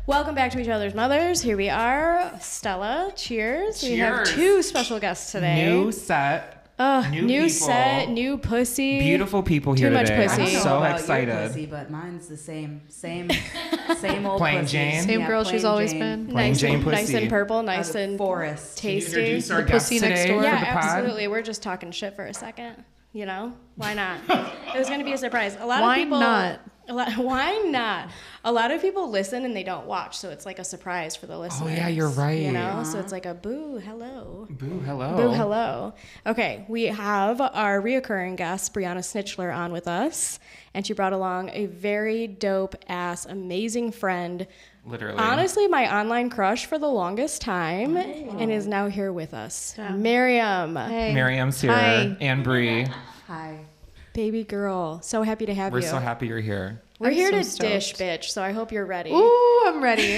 Welcome back to Each Other's Mothers. Here we are. Stella, cheers. We have Cheers. two special guests today. New set. New people. set, new pussy. Beautiful people here Too much today. pussy. I'm I don't know so about excited. your pussy, but mine's the same old Plain pussy. Jane? Same girl she's plain always Jane. been. Plain Nice Jane and, nice pussy. and purple, Out nice of and forest. Can you tasty. introduce our The guests pussy next today door. for Yeah, the pod? absolutely. We're just talking shit for a second. You know, why not? It was going to be a surprise. A lot Why of people. not? Why not? A lot of people listen and they don't watch, so it's like a surprise for the listeners. Oh, yeah, you're right. You know, so it's like a boo, hello. Boo, hello. Boo, hello. Okay, we have our reoccurring guest, Brianna Snitchler, on with us, and she brought along a very dope-ass, amazing friend. Literally. Honestly, my online crush for the longest time, and is now here with us. Miriam, Hey. Miriam's here. Hi. And Bree. Hi. baby girl, so happy to have We're you. so happy you're here. We're I'm here so to stoked. dish, bitch, so I hope you're ready. Ooh, I'm ready.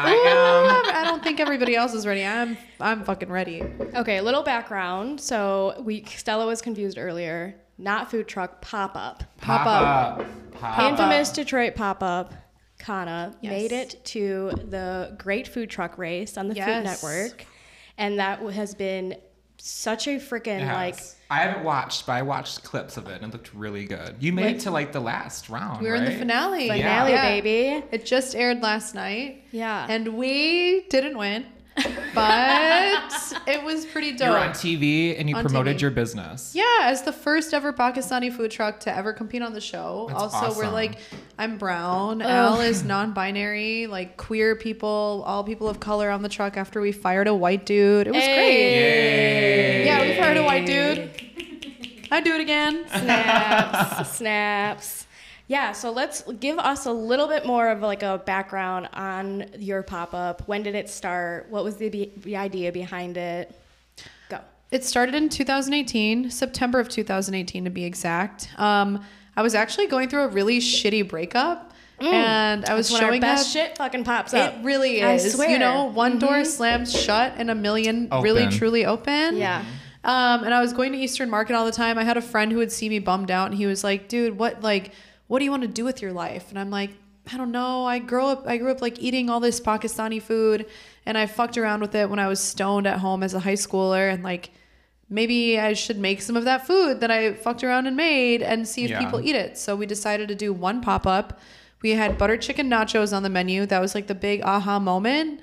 I I don't think everybody else is ready. I'm fucking ready. Okay, a little background. So Stella was confused earlier. Not food truck, pop-up. Pop up. Pop up. Infamous Detroit pop-up, Kana, Yes. made it to the Great Food Truck Race on the Food Yes. Network. And that has been such a freaking, It has. like, I haven't watched, but I watched clips of it and it looked really good. You made it to like the last round. We were in the right? finale. finale, Yeah. baby. It just aired last night. Yeah. And we didn't win, but it was pretty dope. You were on TV and you On promoted TV. your business. Yeah, as the first ever Pakistani food truck to ever compete on the show. That's also, we're awesome. like, I'm brown. Al is non-binary, like queer people, all people of color on the truck after we fired a white dude. It was great. Yay. Yeah, we fired a white dude. I'd do it again. Snaps. Yeah, so let's give us a little bit more of like a background on your pop-up. When did it start? What was the idea behind it? Go. It started in 2018, September of 2018 to be exact. I was actually going through a really shitty breakup. And I was That's when our showing best up. shit fucking pops up. It really I is. swear. You know, one door slams shut and a million really Open. truly open. Yeah. And I was going to Eastern Market all the time. I had a friend who would see me bummed out and he was like, dude, what do you want to do with your life? And I'm like, I don't know. I grew up like eating all this Pakistani food and I fucked around with it when I was stoned at home as a high schooler and like maybe I should make some of that food that I fucked around and made and see if Yeah. people eat it. So we decided to do one pop-up. We had butter chicken nachos on the menu. That was like the big aha moment.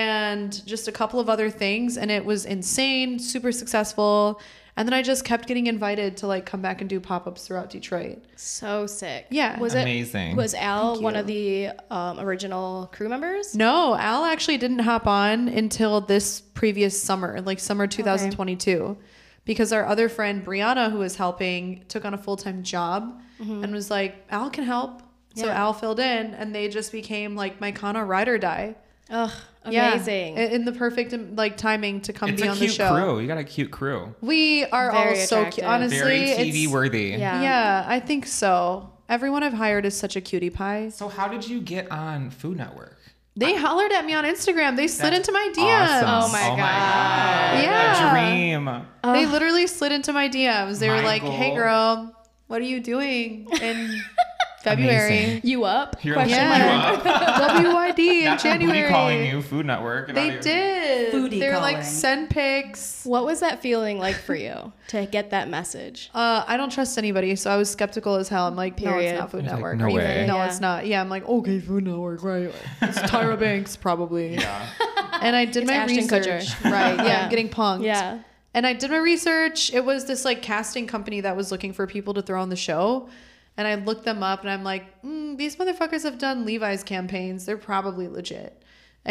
And just a couple of other things. And it was insane, super successful. And then I just kept getting invited to like come back and do pop-ups throughout Detroit. So sick. Yeah. Was Amazing. Was Al Thank one you. of the original crew members? No, Al actually didn't hop on until this previous summer, like summer 2022. Because our other friend, Brianna, who was helping, took on a full-time job and was like, Al can help. So Yeah. Al filled in and they just became like my Kana ride or die. Ugh, Yeah. amazing. In the perfect like timing to come It's be a on the cute show. crew. You got a cute crew. We are Very all so attractive. cute. Honestly, Very it's- TV worthy. Yeah. Yeah, I think so. Everyone I've hired is such a cutie pie. So how did you get on Food Network? They hollered at me on Instagram. They slid That's into my DMs. Awesome. Oh my God. Yeah. A dream. They literally slid into my DMs. They were My like, "Hey, goal. girl, what are you doing in February?" Amazing. You up? You're Question like, mark. you up? WYD in That's booty January. calling you, Food Network. and They not even- did. Foodie they were like, calling. "Send pics." What was that feeling like for you to get that message? I don't trust anybody, so I was skeptical as hell. I'm like, no, Period. it's not Food I was like, Network. no Are you way. kidding? No, Yeah. it's not. Yeah, I'm like, okay, Food Network, right? It's Tyra Banks, probably. Yeah. And I did It's my Ashton research. Kutcher. Right. Yeah, Yeah. I'm getting punked. Yeah. And I did my research. It was this like casting company that was looking for people to throw on the show. And I looked them up and I'm like, these motherfuckers have done Levi's campaigns. They're probably legit.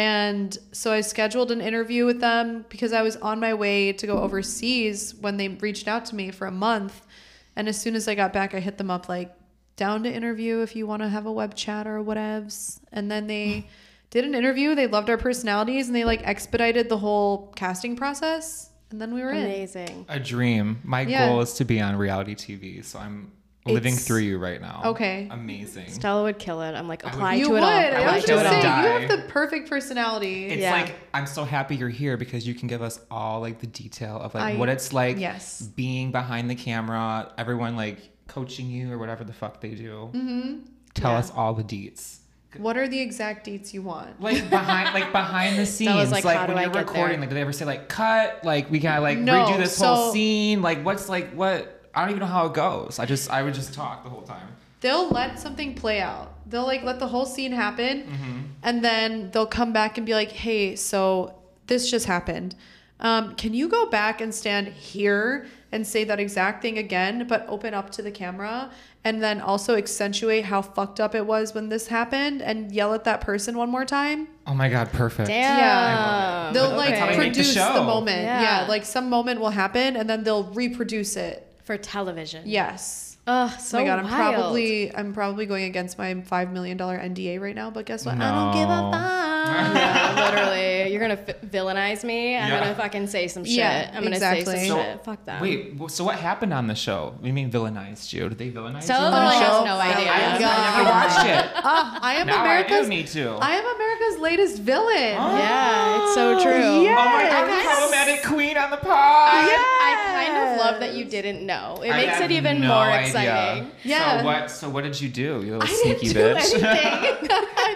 And so I scheduled an interview with them because I was on my way to go overseas when they reached out to me for a month. And as soon as I got back, I hit them up like, down to interview if you want to have a web chat or whatevs. And then they did an interview. They loved our personalities and they like expedited the whole casting process. And then we were in. Amazing. A dream. My Yeah. goal is to be on reality TV, so I'm living It's- through you right now. Okay. Amazing. Stella would kill it. I'm like, would- apply You to would. it all. I Apply was to just it saying, all. you Die. have the perfect personality. It's Yeah. like, I'm so happy you're here because you can give us all like the detail of like what it's like yes. being behind the camera, everyone like coaching you or whatever the fuck they do. Mm-hmm. Tell Yeah. us all the deets. What are the exact dates you want? Like behind the scenes, was like, how do when I you're get recording, there? like do they ever say like cut? Like we gotta like No, redo this whole so- scene? Like what's like what? I don't even know how it goes. I would just talk the whole time. They'll let something play out. They'll like let the whole scene happen, Mm-hmm. and then they'll come back and be like, "Hey, so this just happened. Can you go back and stand here and say that exact thing again, but open up to the camera, and then also accentuate how fucked up it was when this happened, and yell at that person one more time?" Oh my god, perfect. Damn. Yeah. They'll like That's how they make the produce the show. moment. Yeah. Yeah, like some moment will happen, and then they'll reproduce it. For television. Yes. Ugh, so Oh my god, wild. I'm probably going against my $5 million NDA right now, but guess what? I No. don't give a fuck. Yeah, literally. You're gonna villainize me. I'm Yeah. gonna fucking say some shit. Yeah, I'm gonna say exactly. some So- shit. Fuck that. Wait, so what happened on the show? You mean villainized you? Did they villainize Stella you? on the literally show? has no idea. I never watched it. I am Now I do America's need to. I am America's latest villain. Yeah, it's so true. Yeah. Oh my god, Yes. problematic queen on the pod. I kind of love that you didn't know. It I makes have it even no more idea. exciting. Yeah. So what did you do? You little I didn't sneaky do bitch. anything.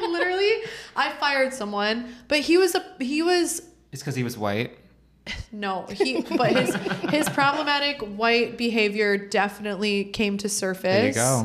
I fired someone, but he was It's because he was white. but his problematic white behavior definitely came to surface. There you go.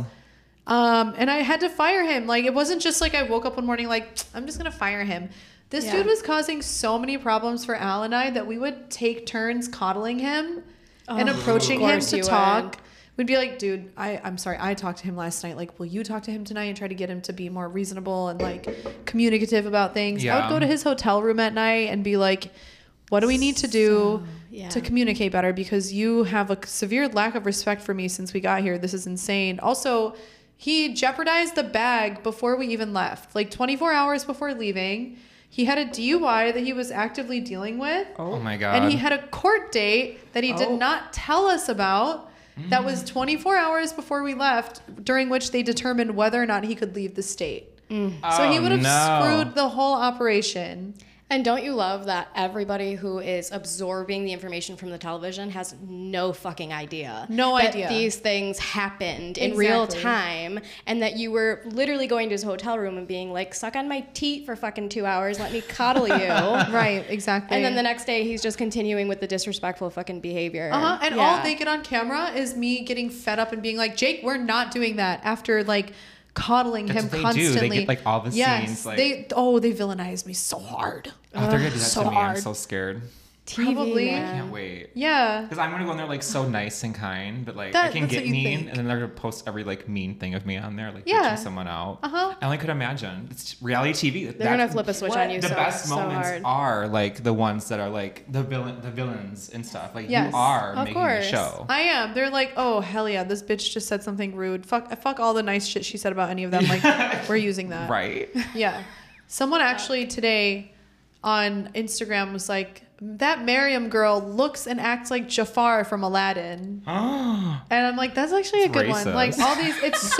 And I had to fire him. Like, it wasn't just like I woke up one morning like, I'm just gonna fire him. This Yeah. dude was causing so many problems for Al and I that we would take turns coddling him and approaching of him course to you talk. would. We'd be like, dude, I'm sorry, I talked to him last night. Like, will you talk to him tonight and try to get him to be more reasonable and like communicative about things? I Yeah. would go to his hotel room at night and be like, what do we need to do yeah. to communicate better? Because you have a severe lack of respect for me since we got here. This is insane. Also, he jeopardized the bag before we even left. Like 24 hours before leaving, he had a DUI that he was actively dealing with. Oh my god. And he had a court date that he did Oh. not tell us about. That was 24 hours before we left, during which they determined whether or not he could leave the state. So he would have screwed the whole operation. And don't you love that everybody who is absorbing the information from the television has no fucking idea? No that idea. These things happened in real Exactly. time, and that you were literally going to his hotel room and being like, suck on my teat for fucking 2 hours, let me coddle you. Right, exactly. And then the next day, he's just continuing with the disrespectful fucking behavior. And Yeah. all they get on camera is me getting fed up and being like, Jake, we're not doing that, after like coddling That's him what they do. constantly. They get, like, all the scenes, like- they villainize me so hard. Oh, they're gonna do that so to me. hard. I'm so scared. TV, Probably. I man. can't wait. Yeah. Because I'm gonna go in there like so nice and kind, but like I That- can that's get what you mean, think. and then they're gonna post every like mean thing of me on there, like Yeah. bitching someone out. Uh-huh. I only could imagine. It's reality TV. They're gonna flip a switch on you The so- best so moments hard. are like the ones that are like the villains and stuff. Like Yes. you are Of making course. the show. I am. They're like, oh hell yeah, this bitch just said something rude. Fuck all the nice shit she said about any of them. Like, we're using that. Right. Yeah. Someone actually today on Instagram was like, that Miriam girl looks and acts like Jafar from Aladdin. Oh. And I'm like, that's actually a It's good one. Like racist. all these, it's so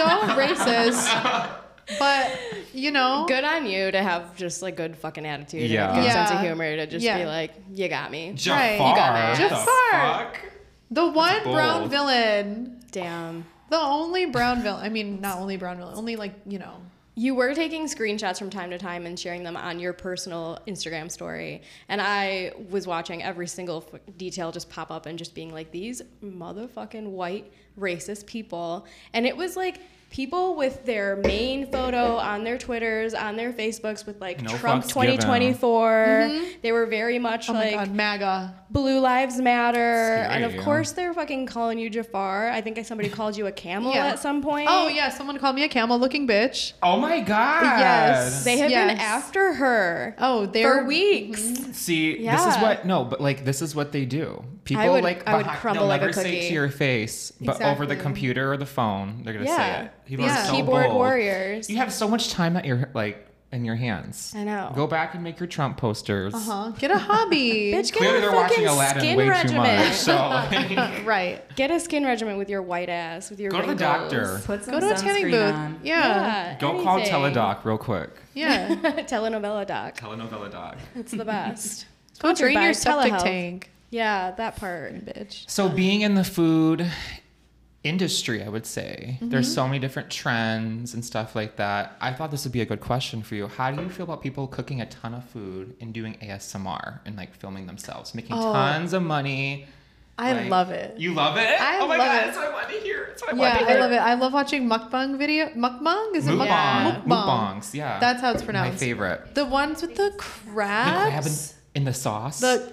racist. But you know, Good on you to have just like good fucking attitude Yeah. and a good sense of Yeah. humor to just Yeah. be like, you got me. Jafar. Right. You got it. The Jafar. fuck? the one bold. brown villain, Damn. the only brown villain. I mean, not only brown villain, only like, you know. You were taking screenshots from time to time and sharing them on your personal Instagram story. And I was watching every single detail just pop up and just being like, these motherfucking white racist people. And it was like people with their main photo on their Twitters, on their Facebooks with like No Trump fucks given. 2024. They were very much Oh my like god, MAGA. Blue Lives Matter. Scary, And of yeah. course they're fucking calling you Jafar. I think somebody called you a camel Yeah. at some point. Oh yeah, someone called me a camel looking bitch. Oh my god. Yes. They have been Yes. after her. Oh, they're For weeks. See, this is Yeah. what but like this is what they do. People I would behind, crumble they'll like a never say it cookie. to your face, but over the Exactly. computer or the phone, they're gonna say Yeah. it. People Yeah. are so Keyboard bold. warriors. You have so much time at your in your hands. I know. Go back and make your Trump posters. Get a hobby. Bitch, get Clearly, a they're fucking watching Aladdin skin way regimen. too much. So like, Right. Get a skin regimen with your white ass, with your Go to the wrinkles. doctor. Put some Go to a tanning sunscreen booth. on. Yeah. go call anything. Teledoc real quick. Yeah. Telenovela doc. Telenovela doc. It's the best. Go Sponsored drain by your septic Telehealth. tank, Yeah, that part. bitch. So being in the food industry, I would say. There's so many different trends and stuff like that. I thought this would be a good question for you. How do you feel about people cooking a ton of food and doing ASMR and like filming themselves, making tons of money? I Like, love it. You love it? I oh my love god, it. that's what I want to hear. That's what I Yeah, want to hear. I love it. I love watching mukbang video. Mukbang? Is it Mukbang. mukbang? Mukbangs, yeah. That's how it's my pronounced. favorite. The ones with the The crab crabs. in the sauce. The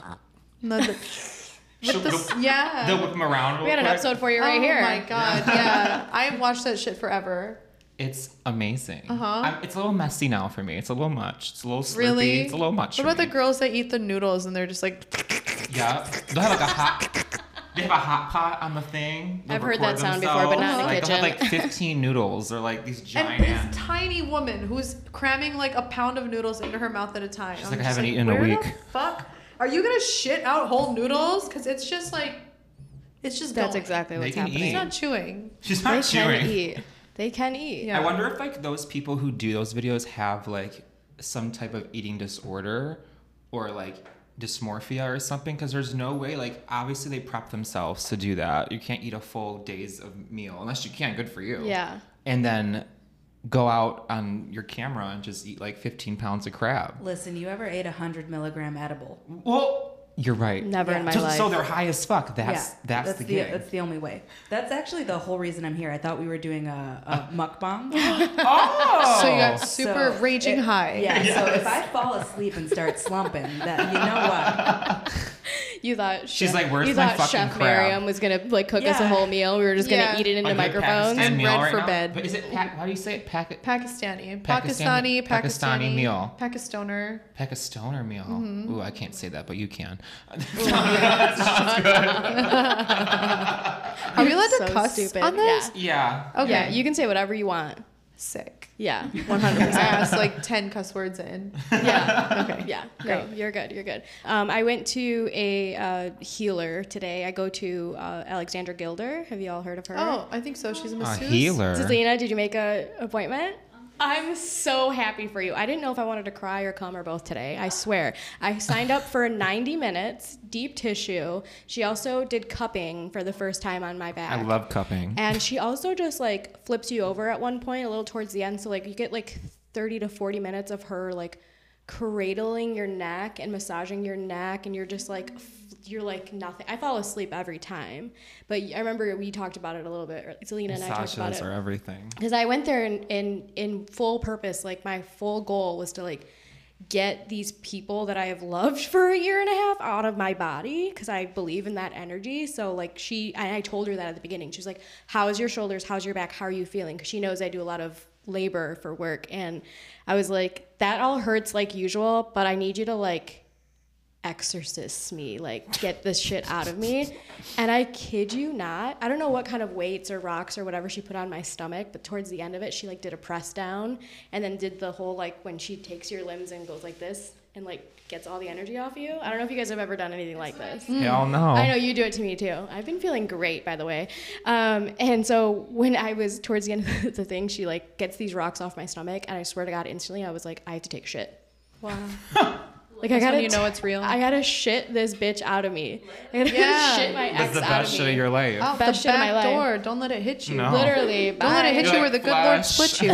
with the, yeah. They'll whip them around real We had an quick. episode for you right here. Oh my god, yeah. I watched that shit forever. It's amazing. Uh-huh. It's a little messy now for me. It's a little much. It's a little slurpy. Really? It's a little much. What for about the me. girls that eat the noodles and they're just like Yeah. They'll have like a hot. They have a hot pot on the thing. They'll I've heard record that sound before, but not in the themselves. They'll have kitchen. like 15 noodles or like these and giant. this tiny woman who's cramming like a pound of noodles into her mouth at a time. She's I'm like, I just haven't eaten in a where week. The fuck? Are you gonna shit out whole noodles? Because it's just like, it's just That's going. exactly They what's can happening. eat. It's not chewing. She's They not chewing. can eat. They can eat. Yeah. I wonder if like those people who do those videos have like some type of eating disorder or like dysmorphia or something, because there's no way, like obviously they prep themselves to do that. You can't eat a full days of meal unless you can, good for you. Yeah. And then go out on your camera and just eat like 15 pounds of crab. Listen, you ever ate a 100-milligram edible? Well, you're right. Never in my so, life. so they're high as fuck. That's the gig. That's the only way. That's actually the whole reason I'm here. I thought we were doing a mukbang. Oh! So you got super So raging it- high. Yeah. Yes. So if I fall asleep and start slumping, that you know what? You thought She's Chef, like, "Where's you my thought fucking Chef crab?" Miriam was gonna like cook us a Yeah. whole meal. We were just gonna Yeah. eat it into A good microphones. Pakistan And meal bread right for now? bed. But is it how do you say it? Pakistani Pakistani meal. Pakistoner. Pakistoner meal. Mm-hmm. Ooh, I can't say that, but you can. Are we allowed to So cuss stupid. on this? Yeah. Okay. Yeah, you can say whatever you want. Sick. Yeah, I 100%. asked like 10 cuss words in. Yeah. Okay. Yeah. Great. No, you're good. You're good. I went to a healer today. I go to Alexandra Gilder. Have you all heard of her? Oh, I think so. She's a A masseuse. healer. Selena, did you make a appointment? I'm so happy for you. I didn't know if I wanted to cry or come or both today. I swear. I signed up for 90 minutes, deep tissue. She also did cupping for the first time on my back. I love cupping. And she also just like flips you over at one point, a little towards the end. So like you get like 30 to 40 minutes of her like cradling your neck and massaging your neck, and you're just like you're like nothing. I fall asleep every time, but I remember we talked about it a little bit. Selena and I talked about Massages it are everything. because I went there in full purpose. Like my full goal was to like get these people that I have loved for a year and a half out of my body, because I believe in that energy. So like I told her that at the beginning. She was like, how's your shoulders? How's your back? How are you feeling? Because she knows I do a lot of labor for work. And I was like, that all hurts like usual, but I need you to like exorcist me, like get this shit out of me. And I kid you not, I don't know what kind of weights or rocks or whatever she put on my stomach, but towards the end of it she like did a press down and then did the whole like when she takes your limbs and goes like this and like gets all the energy off you. I don't know if you guys have ever done anything like this. Hell no. I know you do it to me too. I've been feeling great, by the way. And so when I was towards the end of the thing, she like gets these rocks off my stomach, and I swear to God, instantly I was like, I have to take shit. Wow. Like That's I gotta, when you know it's real. I gotta shit this bitch out of me. I gotta Yeah. shit my That's ex the out best of shit me. of your life. Out Best the shit of my back life. door. Don't let it hit you. No. Literally, Don't let it hit You're you like, where the good Lord flash. split you.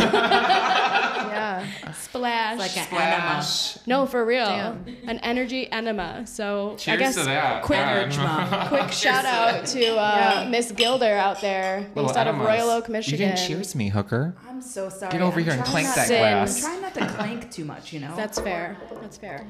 Yeah. Splash. It's like an enema. Splash. No, for real. Damn. An energy enema. So I Cheers guess to that. quick, God. quick shout out to Miss Gilder out there, Little based out of enemas. Royal Oak, Michigan. You didn't cheers me, hooker. I'm so sorry. Get over I'm here and trying clank not that to- glass. I'm trying not to clank too much, you know. That's fair. That's fair.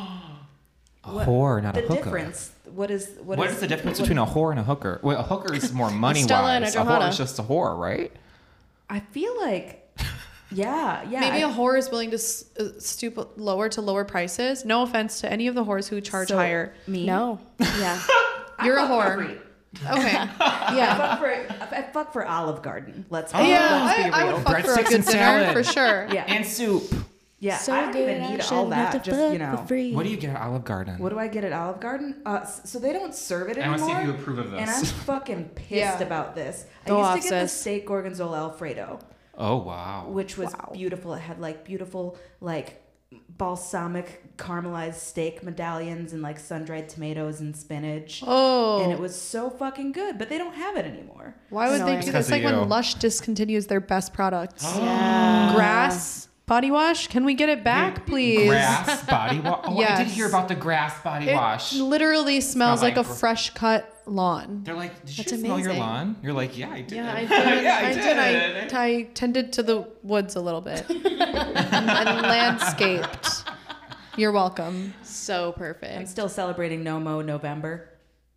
A What- whore, not a the hooker. difference. What is What is the difference between a whore and a hooker? Well, a hooker is more money Stella and wise. a A whore Johanna. is just a whore, right? I feel like, yeah. Maybe I- a whore is willing to stoop lower to lower prices. No offense to any of the whores who charge so, higher. Me? No. Yeah. You're a I fuck for whore. free. Okay. I Yeah. fuck for Olive Garden. Let's Oh. be, Yeah, let's be I real. would fuck for a Breadsticks good and dinner salad. for sure. Yeah, And soup. yeah. So I don't good, even I need shouldn't all have that. to Just fuck you know. for free. What do you get at Olive Garden? What do I get at Olive Garden? So they don't serve it I anymore. wanna see if you approve of this. And I'm fucking pissed Yeah. about this. Go I off, used to get the sis. steak gorgonzola Alfredo, Oh wow. which was Wow. beautiful. It had like beautiful like balsamic caramelized steak medallions and like sun-dried tomatoes and spinach. Oh. And it was so fucking good, but they don't have it anymore. Why would they Annoying. do Because this? Like of you. when Lush discontinues their best products. Yeah. Grass body wash. Can we get it back, please? Grass body wash. Oh, I Yes. did hear about the grass body It wash. literally smells Smell like a like fresh cut lawn. They're like, did you That's smell your amazing. lawn? You're like, yeah, I did. Yeah, I did. Yeah, I did. I tended to the woods a little bit and landscaped. You're welcome. So I'm perfect. still celebrating No Mo November.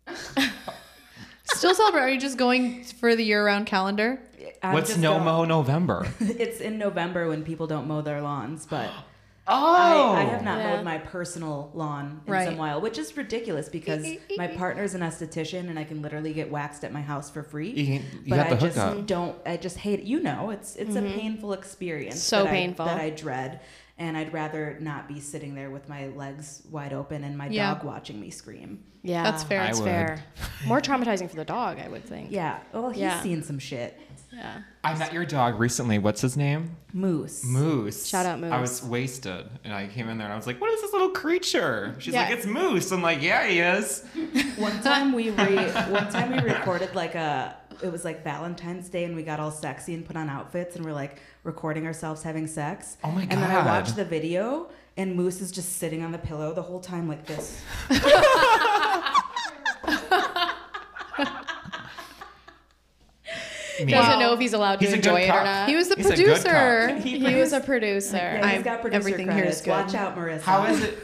Still celebrate. Are you just going for the year-round calendar? I'm What's just No going- Mo November? It's in November when people don't mow their lawns, but Oh, I have not Yeah. mowed my personal lawn in Right. some while, which is ridiculous because my partner's an esthetician and I can literally get waxed at my house for free. You but got the I just hookup. don't. I just hate it. You know, it's a painful experience. So that painful. that I dread, and I'd rather not be sitting there with my legs wide open and my Yeah. dog watching me scream. Yeah, That's fair. That's I would. fair. More traumatizing for the dog, I would think. Yeah. Well, he's Yeah. seen some shit. Yeah. I met your dog recently. What's his name? Moose. Moose. Shout out Moose. I was wasted, and I came in there and I was like, "What is this little creature?" She's Yeah. like, "It's Moose." I'm like, "Yeah, he is." One time we recorded like it was like Valentine's Day and we got all sexy and put on outfits and we're like recording ourselves having sex. Oh my And then I God. watched the video and Moose is just sitting on the pillow the whole time like this. Me. Doesn't know if he's allowed to He's a good enjoy it or cop. not. He was the He's a good producer. cop. He was a producer. Yeah, he's I'm- got producer everything here credits. is good. Watch out, Marissa. How is it?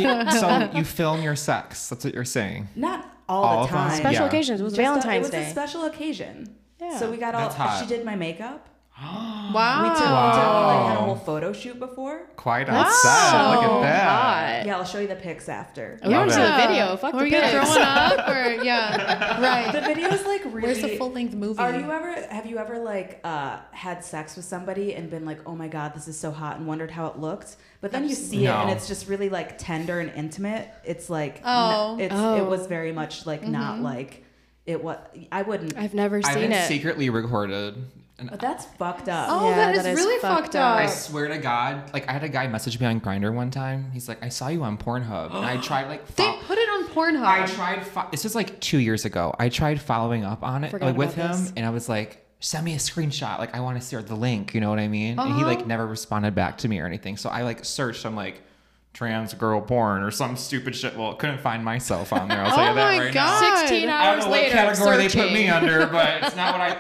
So you film your sex? That's what you're saying? Not all All the of them? time. Special Yeah. occasions. It was Just Valentine's it was Day. a special occasion. Yeah. So we got all. That's hot. She did my makeup. Wow. We like, had a Wow. whole photo shoot before. Quite That's upset. so Look at that. hot. Yeah, I'll show you the pics after. We want to see Love the it. video. Fuck Are the we gonna pics. throw one up or yeah? The Right. video's like really. Where's the full-length movie? Have you ever like had sex with somebody and been like, oh my god, this is so hot, and wondered how it looked, but then you see it and No. it's just really like tender and intimate. It's like Oh. it was very much like not like it was. I wouldn't. I've never I've seen been it. secretly recorded. And But that's fucked up. Oh, Yeah, that that is is really fucked fucked up. up. I swear to God, like I had a guy message me on Grindr one time. He's like, "I saw you on Pornhub," and I tried like. They put it on Pornhub. I tried. This was like 2 years ago. I tried following up on it Forgot like with about him, this. and I was like, "Send me a screenshot. Like I want to see the link." You know what I mean? And he Uh-huh. like never responded back to me or anything. So I like searched. I'm like, trans girl porn or some stupid shit. Well, couldn't find myself on there. I'll tell Oh you that my right God. now. 16 I don't hours know what later, category searching. they put me under, but it's not what I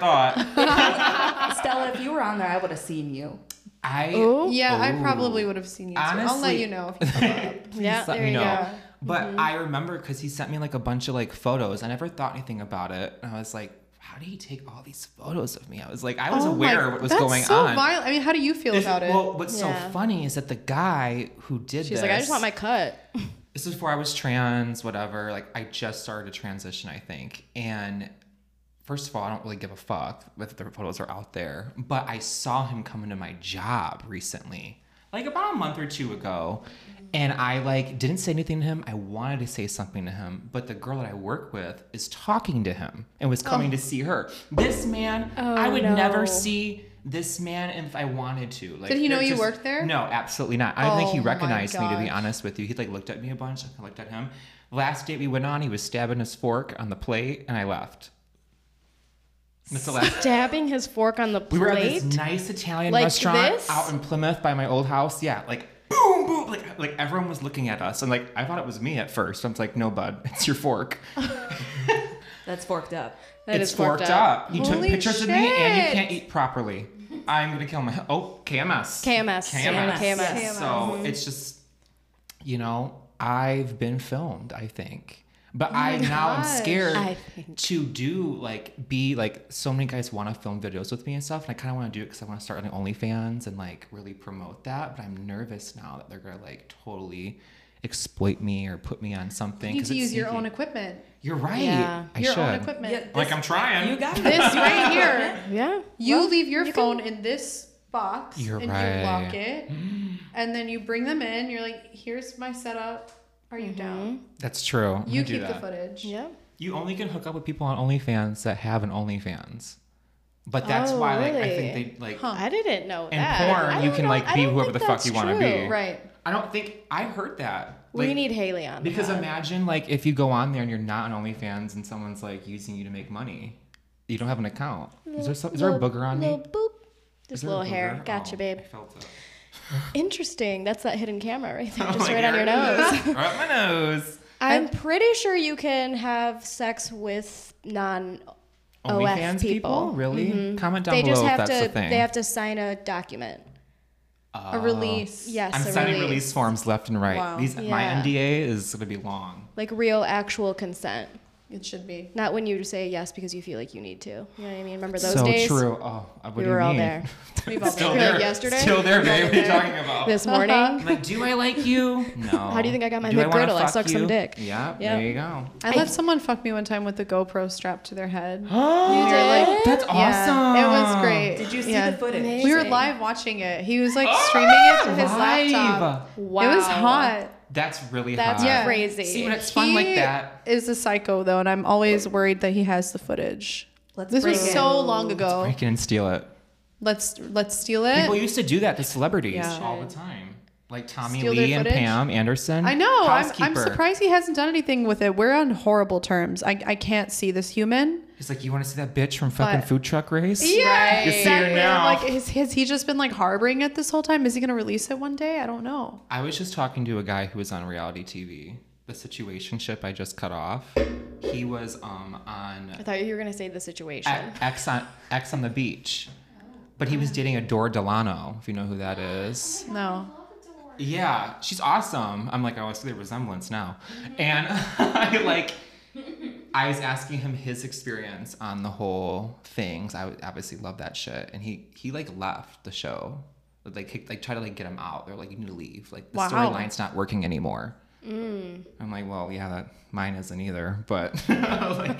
thought. Stella, if you were on there, I would have seen you. Ooh. Yeah, I Ooh. probably would have seen you too. I'll let Honestly- you know if you come up. Yeah, Please let there me you know. go. But I remember because he sent me like a bunch of like photos. I never thought anything about it. And I was like, how did he take all these photos of me? I was like, I was Oh aware my- of what was that's going so on. violent. I mean, how do you feel about it? Well, what's Yeah. so funny is that the guy who did She's this. like, I just want my cut. This is before I was trans, whatever. Like, I just started to transition, I think. And first of all, I don't really give a fuck if the photos are out there. But I saw him come into my job recently, like about a month or two ago. And I like didn't say anything to him. I wanted to say something to him, but the girl that I work with is talking to him and was coming to see her. This man, I would no. never see this man if I wanted to. Like, Did he know they're you worked there? No, absolutely not. I don't think he Oh my recognized me, to be gosh. honest with you. He like looked at me a bunch. I looked at him. Last date we went on, he was stabbing his fork on the plate, and I left. That's the last. Stabbing his fork on the plate. We were at this nice Italian Like restaurant this? out in Plymouth by my old house. Yeah, like boom, boom, like everyone was looking at us, and like I thought it was me at first. I was like, no, bud, it's your fork. That's forked up. That It's is forked forked up. up. You took Holy pictures of me, and you shit. can't eat properly. I'm gonna kill my. Oh, KMS. KMS. Yeah, KMS. So it's just, you know, I've been filmed, I think. But I now I'm gosh. scared I think. to do be like so many guys want to film videos with me and stuff, and I kind of want to do it because I want to start on OnlyFans and like really promote that. But I'm nervous now that they're gonna like totally exploit me or put me on something. You need 'cause to it's use your sneaky. own equipment. You're right. Yeah. I Your should. own equipment. Yeah, Like I'm trying. You got This right here. Yeah. You Well, leave your you can- phone in this box You're and right. you lock it, and then you bring them in. You're like, "Here's my setup. Are you down?" That's true. I'm You gonna do keep the that. footage. Yeah. You only can hook up with people on OnlyFans that have an OnlyFans. But that's Oh, why like I really? think they like I didn't know in that. porn I you don't can know. like I be don't whoever think the fuck that's you want to true. be. Right. I don't think I heard that. We Like, need Haley on. because that. imagine like if you go on there and you're not on OnlyFans and someone's like using you to make money, you don't have an account. Is there a booger on me? Little boop. Is Just there a a little hair. booger? Gotcha, Oh, babe. I felt it. Interesting. That's that hidden camera right there, Oh just my right on your God. nose. Right on my nose. I'm pretty sure you can have sex with non-OF OnlyFans people. Really? Comment down They below just if have that's the to. thing. They have to sign a document. A release. Yes, I'm a signing release forms left and right. Wow. My Yeah. NDA is going to be long. Like real, actual consent. It should be. Not when you say yes because you feel like you need to. You know what I mean? Remember those so days? true. Oh, what do We you were all mean? there. We've all Still been Like there. yesterday? Still there, We were babe. What are you there. talking about? This morning. I'm like, do I like you? No. How do you think I got my Do I wanna McGriddle? I fuck sucked some you? dick. Yeah, Yep. there you go. I let someone fuck me one time with the GoPro strapped to their head. You were did? like, That's awesome. Yeah, it was great. Did you see Yeah. the footage? Amazing. We were live watching it. He was like streaming it to his laptop. Wow. It was hot. That's really That's hot. crazy. See, when it's fun He like that. is a psycho though, and I'm always worried that he has the footage. Let's This was break it. so long ago. Break it and steal it. Let's steal it. People used to do that to celebrities Yeah. all the time. Like Tommy Steal Lee their and footage? Pam Anderson. I know. I'm Housekeeper. surprised he hasn't done anything with it. We're on horrible terms. I can't see this human. He's like, you want to see that bitch from fucking But- Food Truck Race? Yeah, You see her now. Like, has he just been like harboring it this whole time? Is he gonna release it one day? I don't know. I was just talking to a guy who was on reality TV. The situationship I just cut off. He was on I thought you were going to say the situation. X on the Beach. But he was dating Adore Delano, if you know who that is. No. Yeah, she's awesome. I'm like, oh, I see the resemblance now. And I was asking him his experience on the whole thing. 'Cause I would obviously love that shit. And he like left the show. Like try to like get him out. They're like, you need to leave. Like the Wow. storyline's not working anymore. I'm like, well, yeah, that mine isn't either. But like,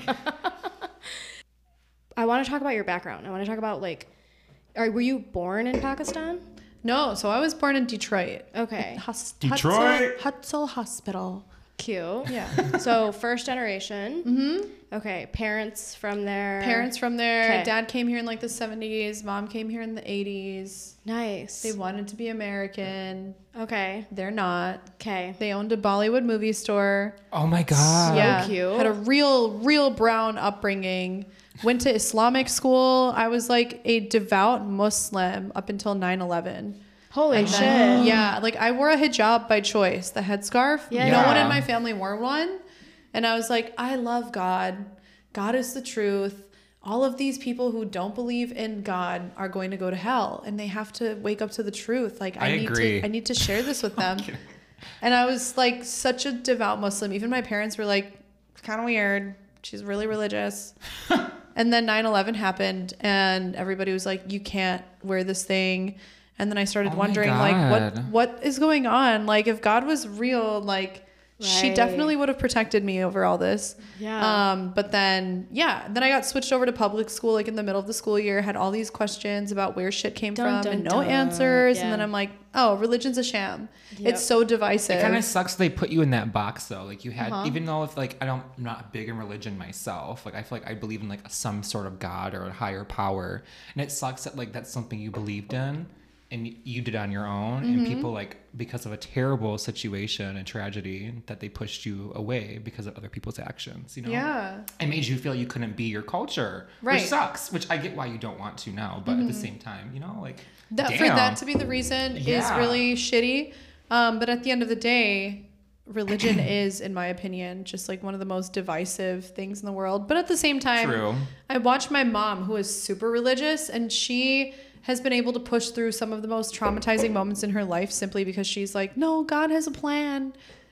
I want to talk about your background. I want to talk about were you born in Pakistan? No. So I was born in Detroit. Okay. Detroit. Hutzel Hospital. Cute. Yeah. So first generation. Mm-hmm. Okay. Parents from there. Parents from there. Okay. Dad came here in like the 70s. Mom came here in the 80s. Nice. They wanted to be American. Okay. They're not. Okay. They owned a Bollywood movie store. oh my God. Yeah. cute. Had a real brown upbringing. Went to Islamic school. I was like a devout Muslim up until 9/11. Holy And shit. then- yeah, like I wore a hijab by choice, the headscarf. Yeah. No one Yeah. in my family wore one. And I was like, I love God. God is the truth. All of these people who don't believe in God are going to go to hell and they have to wake up to the truth. Like I agree. I need to share this with them. And I was like such a devout Muslim. Even my parents were like, it's kind of weird. She's really religious. And then 9/11 happened and everybody was like, you can't wear this thing. And then I started Oh my wondering God. what is going on? Like if God was real, like she Right. definitely would have protected me over all this. Yeah. But then then I got switched over to public school like in the middle of the school year, had all these questions about where shit came Dun, from dun, and no dun. answers. And Yeah. then I'm like, oh, religion's a sham. Yep. It's so divisive. It kind of sucks they put you in that box though. Like you had, Uh-huh. even though if like I'm not big in religion myself, like I feel like I believe in like some sort of God or a higher power, and it sucks that like that's something you believed in and you did on your own, and people like because of a terrible situation and tragedy that they pushed you away because of other people's actions. You know, Yeah. it made you feel you couldn't be your culture, Right. which sucks. Which I get why you don't want to now, but at the same time, you know, like For that to be the reason is Yeah. really shitty. But at the end of the day, religion is, in my opinion, just like one of the most divisive things in the world. But at the same time, True. I watched my mom, who is super religious, and she has been able to push through some of the most traumatizing moments in her life simply because she's like, no, God has a plan.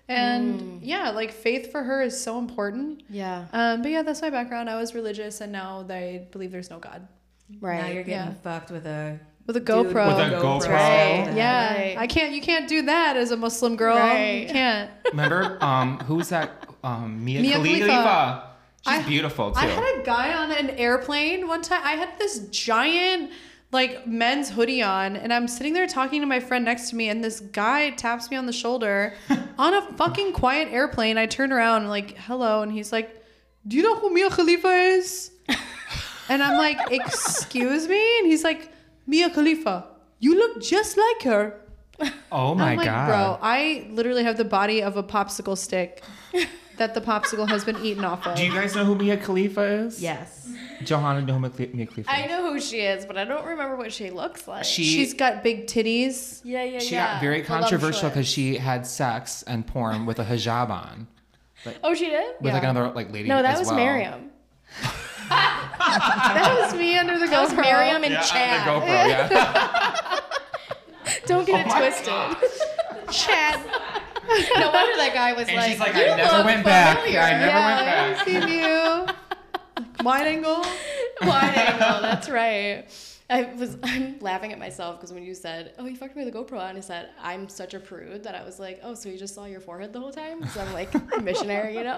And yeah, like faith for her is so important. Yeah. But yeah, that's my background. I was religious, and now they believe there's no God. Right. Now you're getting Yeah. fucked with a With a dude GoPro. With a GoPro. Right. Yeah, Right. you can't do that as a Muslim girl. Right. You can't. Remember, who's that? Mia Mia Khalifa. Khalifa. She's beautiful too. I had a guy on an airplane one time. I had this giant like men's hoodie on, and I'm sitting there talking to my friend next to me, and this guy taps me on the shoulder on a fucking quiet airplane. I turn around and like, hello, and he's like, do you know who Mia Khalifa is? And I'm like, excuse me? And he's like, Mia Khalifa, you look just like her. Oh my I'm like, god. bro, I literally have the body of a popsicle stick that the popsicle has been eaten off of. Do you guys know who Mia Khalifa is? Yes. Johanna, know who Mia Khalifa is? I know who she is, but I don't remember what she looks like. She's got big titties. yeah. She got very controversial because she had sex and porn with a hijab on. Oh, she did? With like another like lady. No, that as was well. Miriam. That was me under the GoPro. That was Miriam and Yeah, Chad. the GoPro, yeah. Don't get it my twisted. Chad. No wonder that guy was And like, she's like, "You I never look went back. familiar." I never Yeah, went I've back. seen you. Wide angle. Wide angle, that's right. I'm laughing at myself because when you said, "Oh, you fucked me with a GoPro," and I said, "I'm such a prude," that I was like, "Oh, so you just saw your forehead the whole time?" So I'm like a missionary, you know?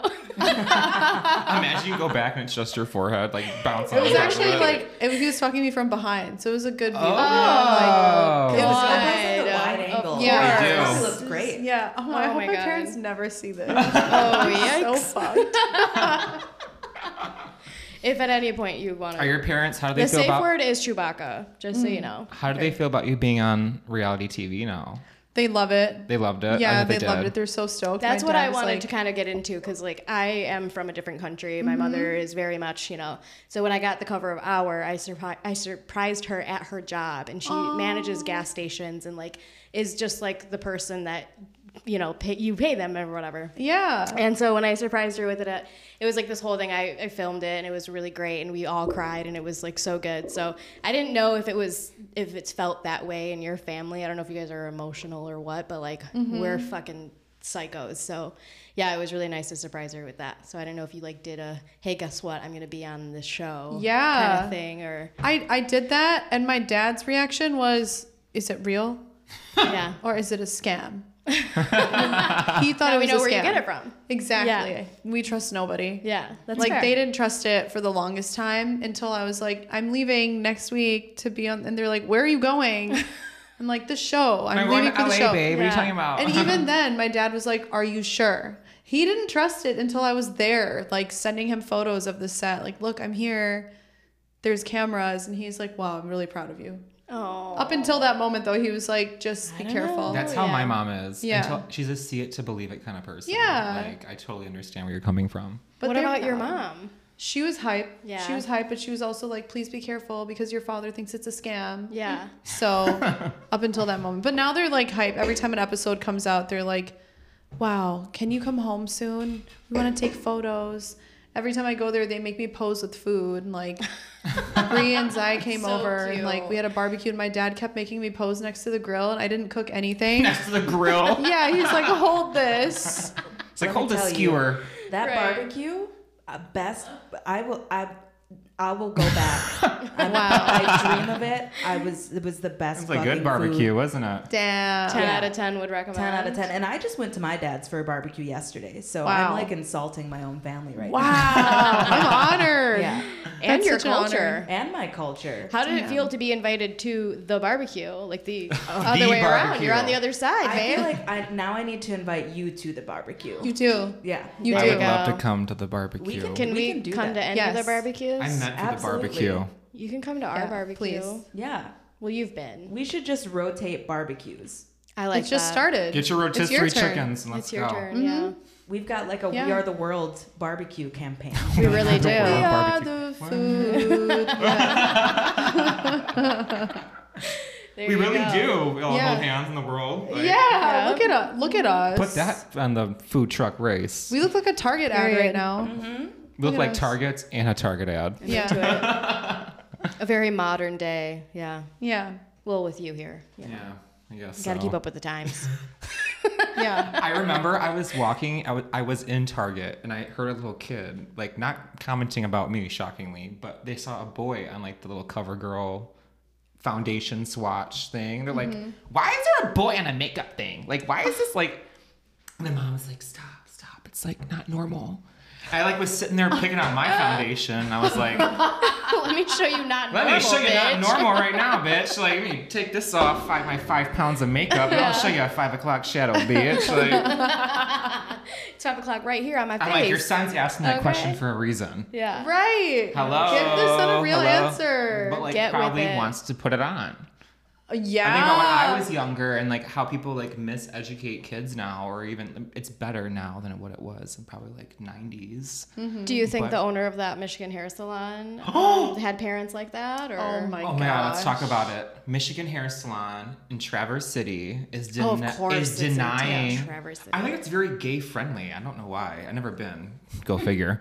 Imagine you go back and it's just your forehead like bouncing. It was off actually it. like he was talking to me from behind, so it was a good view. Oh. It was Wide, a wide of angle. course. Yeah. They It do. looked great. Yeah. Oh, I Oh hope my my God. parents never see this. Oh, So yikes. fucked. If at any point you want Are to. your parents? How do they The feel safe about? word is Chewbacca, just so you know. How do they feel about you being on reality TV now? They love it. They loved it. Yeah, I bet they loved did. it. They're so stoked. That's My what dad I was wanted like, to kind of get into because, like, I am from a different country. My mother is very much, you know. So when I got the cover of Hour, I surprised her at her job, and she manages gas stations and like is just like the person that you know you pay them or whatever. Yeah. And so when I surprised her with it, it was like this whole thing. I filmed it and it was really great, and we all cried, and it was like so good. So I didn't know if it's felt that way in your family. I don't know if you guys are emotional or what, but like we're fucking psychos. So yeah, it was really nice to surprise her with that. So I don't know if you like did a hey, guess what? I'm gonna be on this show, Yeah. kind of thing, or I did that, and my dad's reaction was, "Is it real yeah. or is it a scam?" He thought Now it we was know a where scam. you get it from. Exactly. Yeah. We trust nobody. Yeah, that's like fair. they didn't trust it for the longest time until I was like, I'm leaving next week to be on, and they're like, where are you going? I'm like, the show. I'm leaving for the show. babe. What are you Yeah. talking about? And even then, my dad was like, are you sure? He didn't trust it until I was there, like sending him photos of the set. Like, look, I'm here. There's cameras. And he's like, wow, I'm really proud of you. Oh, Up until that moment, though, he was like, just be don't careful. know. That's how yeah. my mom is. Yeah. She's a see it to believe it kind of person. Yeah. Like, I totally understand where you're coming from. But what they're about your not. mom? She was hype. Yeah. She was hype, but she was also like, please be careful because your father thinks it's a scam. Yeah. So up until that moment. But now they're like hype. Every time an episode comes out, they're like, wow, can you come home soon? We want to take photos. Every time I go there, they make me pose with food. And like, Bree and Zai came So over and like cute. we had a barbecue, and my dad kept making me pose next to the grill, and I didn't cook anything. Next to the grill. Yeah, he's like, hold this. It's like, Let me hold a tell you, skewer. That Right. barbecue, best. I will go back. Wow. I dream of it. It was the best. It's a good fucking barbecue, food. wasn't it? Damn. 10 Yeah. out of 10 would recommend. 10 out of 10. And I just went to my dad's for a barbecue yesterday. So Wow. I'm like insulting my own family right Wow. now. I'm honored. Yeah. And That's your such an honor. culture. And my culture. How did it Damn. feel to be invited to the barbecue? Like the The other way around. barbecue. You're on the other side, I man. feel like now I need to invite you to the barbecue. You do. Yeah. You There I do. would you love go. to come to the barbecue. Can We we can do come that. to any Yes. of the barbecues? I'm meant for the Absolutely. barbecue. You can come to our Yeah, barbecue. please. Yeah. Well, you've been. We should just rotate barbecues. I like It just that. started. Get your It's your rotisserie turn. chickens and let's It's your go. turn, yeah. We've got like a Yeah. We Are the World barbecue campaign. We really do. The world We are barbecue. the food. Yeah. There We you really go. do. We all Yeah. hold hands in the world. Like, Yeah, look at us. Look at us. Put that on the food truck race. We look like a Target ad Period. right now. We look at like us. Targets and a Target ad. Yeah. To it. A very modern day, yeah. Yeah. Well, with you here. Yeah, I guess Got to so. keep up with the times. Yeah. I remember I was walking, I was in Target and I heard a little kid, like not commenting about me, shockingly, but they saw a boy on like the little CoverGirl foundation swatch thing. They're like, why is there a boy on a makeup thing? Like, why is this like, and the mom was like, stop. It's like not normal. I like was sitting there picking out my foundation. And I was like, Let me show you not let normal, me show you bitch. not normal right now, bitch. Like, let me take this off, my 5 pounds of makeup, and I'll show you a 5 o'clock shadow, bitch. Like, It's 5 o'clock right here on my face. I'm like, your son's asking that Okay. question for a reason. Yeah. Right. Hello. Give this son a real Hello? answer. But like Get with probably it. wants to put it on. Yeah. I think about when I was younger and like how people like miseducate kids now, or even it's better now than what it was in probably like 90s. Do you think But- the owner of that Michigan hair salon had parents like that? Or Oh my Oh god. my god, let's talk about it. Michigan Hair Salon in Traverse City is, Oh, of course is it's in denying. Traverse City. I think it's very gay friendly. I don't know why. I've never been. Go figure.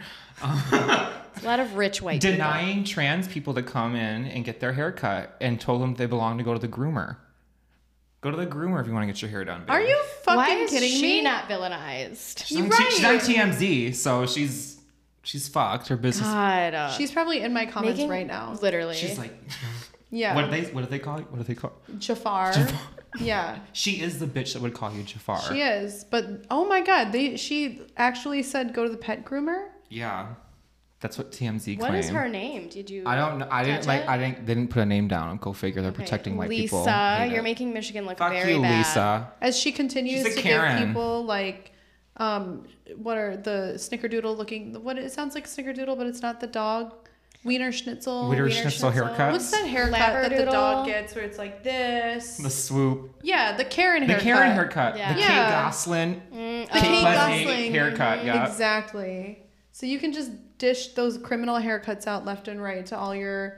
A lot of rich white Denying trans people to come in and get their hair cut and told them they belong to go to the groomer. Go to the groomer if you want to get your hair done. Babe. Are you people. fucking Why is kidding she me? not villainized? She's on, Right. she's on TMZ, so she's fucked. Her business. God. She's probably in my comments making, right now. Literally. She's like, Yeah. what do they call you? What do they call? Jafar. Jafar. Yeah. She is the bitch that would call you Jafar. She is. But oh my god, she actually said go to the pet groomer? Yeah, that's what TMZ What claimed. is her name? Did you? I don't know. I didn't catch like. it? I didn't. They didn't put a name down. Go figure. They're Okay, protecting white Lisa, people. Hate you're it. making Michigan look Fuck very you, bad. Lisa. As she continues She's a to Karen. give people like what are the snickerdoodle looking what it sounds like snickerdoodle, but it's not the dog. Wiener Schnitzel. Wiener Schnitzel haircut. What's that haircut that the Labradoodle? dog gets where it's like this? The swoop. Yeah, the Karen The haircut. Karen haircut. Yeah. The Yeah. Kate Goslin. The Kate Kate Gosling Gosling haircut. Yeah. Exactly. So you can just dish those criminal haircuts out left and right to all your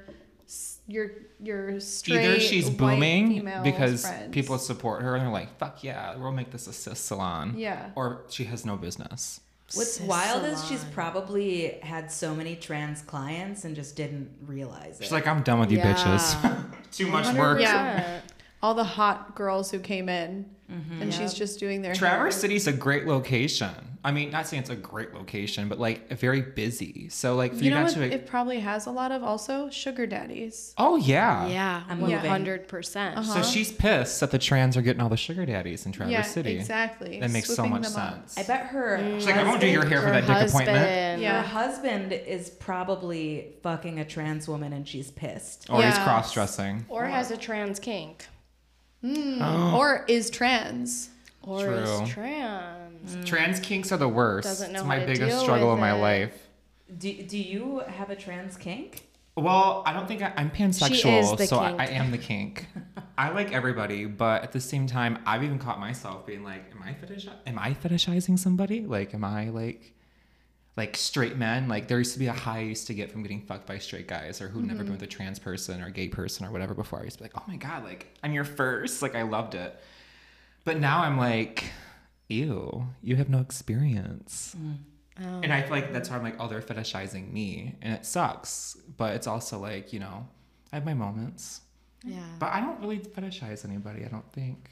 straight Either she's white booming female because friends. people support her and they're like, "Fuck yeah, we'll make this a cis salon." Yeah. Or she has no business. What's Cis wild is she's salon. probably had so many trans clients and just didn't realize it. She's like, "I'm done with you Yeah. bitches. Too much work." Yeah. all the hot girls who came in, and she's Yep. just doing their Traverse hair. City's a great location. I mean, not saying it's a great location, but like very busy. So like for You know guys what to it probably has a lot of also sugar daddies. oh yeah. Yeah, I'm one moving. 100%. So she's pissed that the trans are getting all the sugar daddies in Traverse Yeah, City. exactly. That makes so Swooping much them up. sense. I bet her She's like, I won't do your hair for that dick appointment. Yeah. her husband is probably fucking a trans woman and she's pissed. Or he's Yeah. cross dressing. Or has a trans kink. Or is trans. Or True. is trans. Trans kinks are the worst. Doesn't know it's how my to biggest deal struggle with in my it. life. Do you have a trans kink? Well, I don't think I'm She is pansexual, the so kink. I am the kink. I like everybody, but at the same time, I've even caught myself being like, am I fetishizing somebody? Like, am I like straight men? Like, there used to be a high I used to get from getting fucked by straight guys or who'd never been with a trans person or gay person or whatever before. I used to be like, oh my God, like, I'm your first. Like, I loved it. But now I'm like, ew, you have no experience. Oh. And I feel like that's why I'm like, oh, they're fetishizing me. And it sucks. But it's also like, you know, I have my moments. Yeah. But I don't really fetishize anybody, I don't think.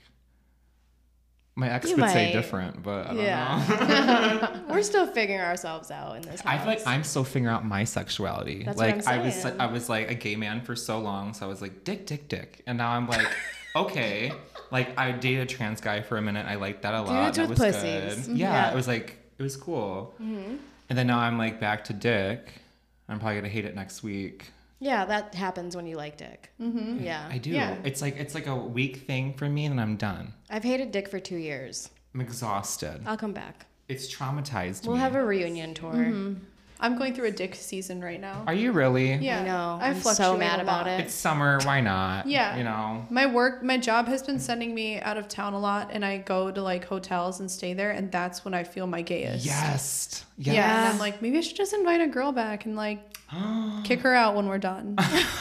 My ex You would say might. different, but I don't know. Yeah. We're still figuring ourselves out in this house. I feel like I'm still figuring out my sexuality. That's what like I'm saying. I was like a gay man for so long, so I was like dick. And now I'm like, okay. Like I dated a trans guy for a minute. I liked that a lot. Dudes That with was pussies. good. Yeah, Yeah. it was like it was cool. And then now I'm like back to dick. I'm probably gonna hate it next week. Yeah, that happens when you like dick. Mm-hmm. Yeah. I do. Yeah. It's like a week thing for me, and then I'm done. I've hated dick for 2 years. I'm exhausted. I'll come back. It's traumatized We'll me. have a reunion tour. I'm going through a dick season right now. Are you really? Yeah, I know. I I'm so fluctuate mad a about lot. it. It's summer. Why not? Yeah. You know. My job has been sending me out of town a lot, and I go to like hotels and stay there, and that's when I feel my gayest. Yes. Yeah. Yes. And I'm like, maybe I should just invite a girl back and like kick her out when we're done.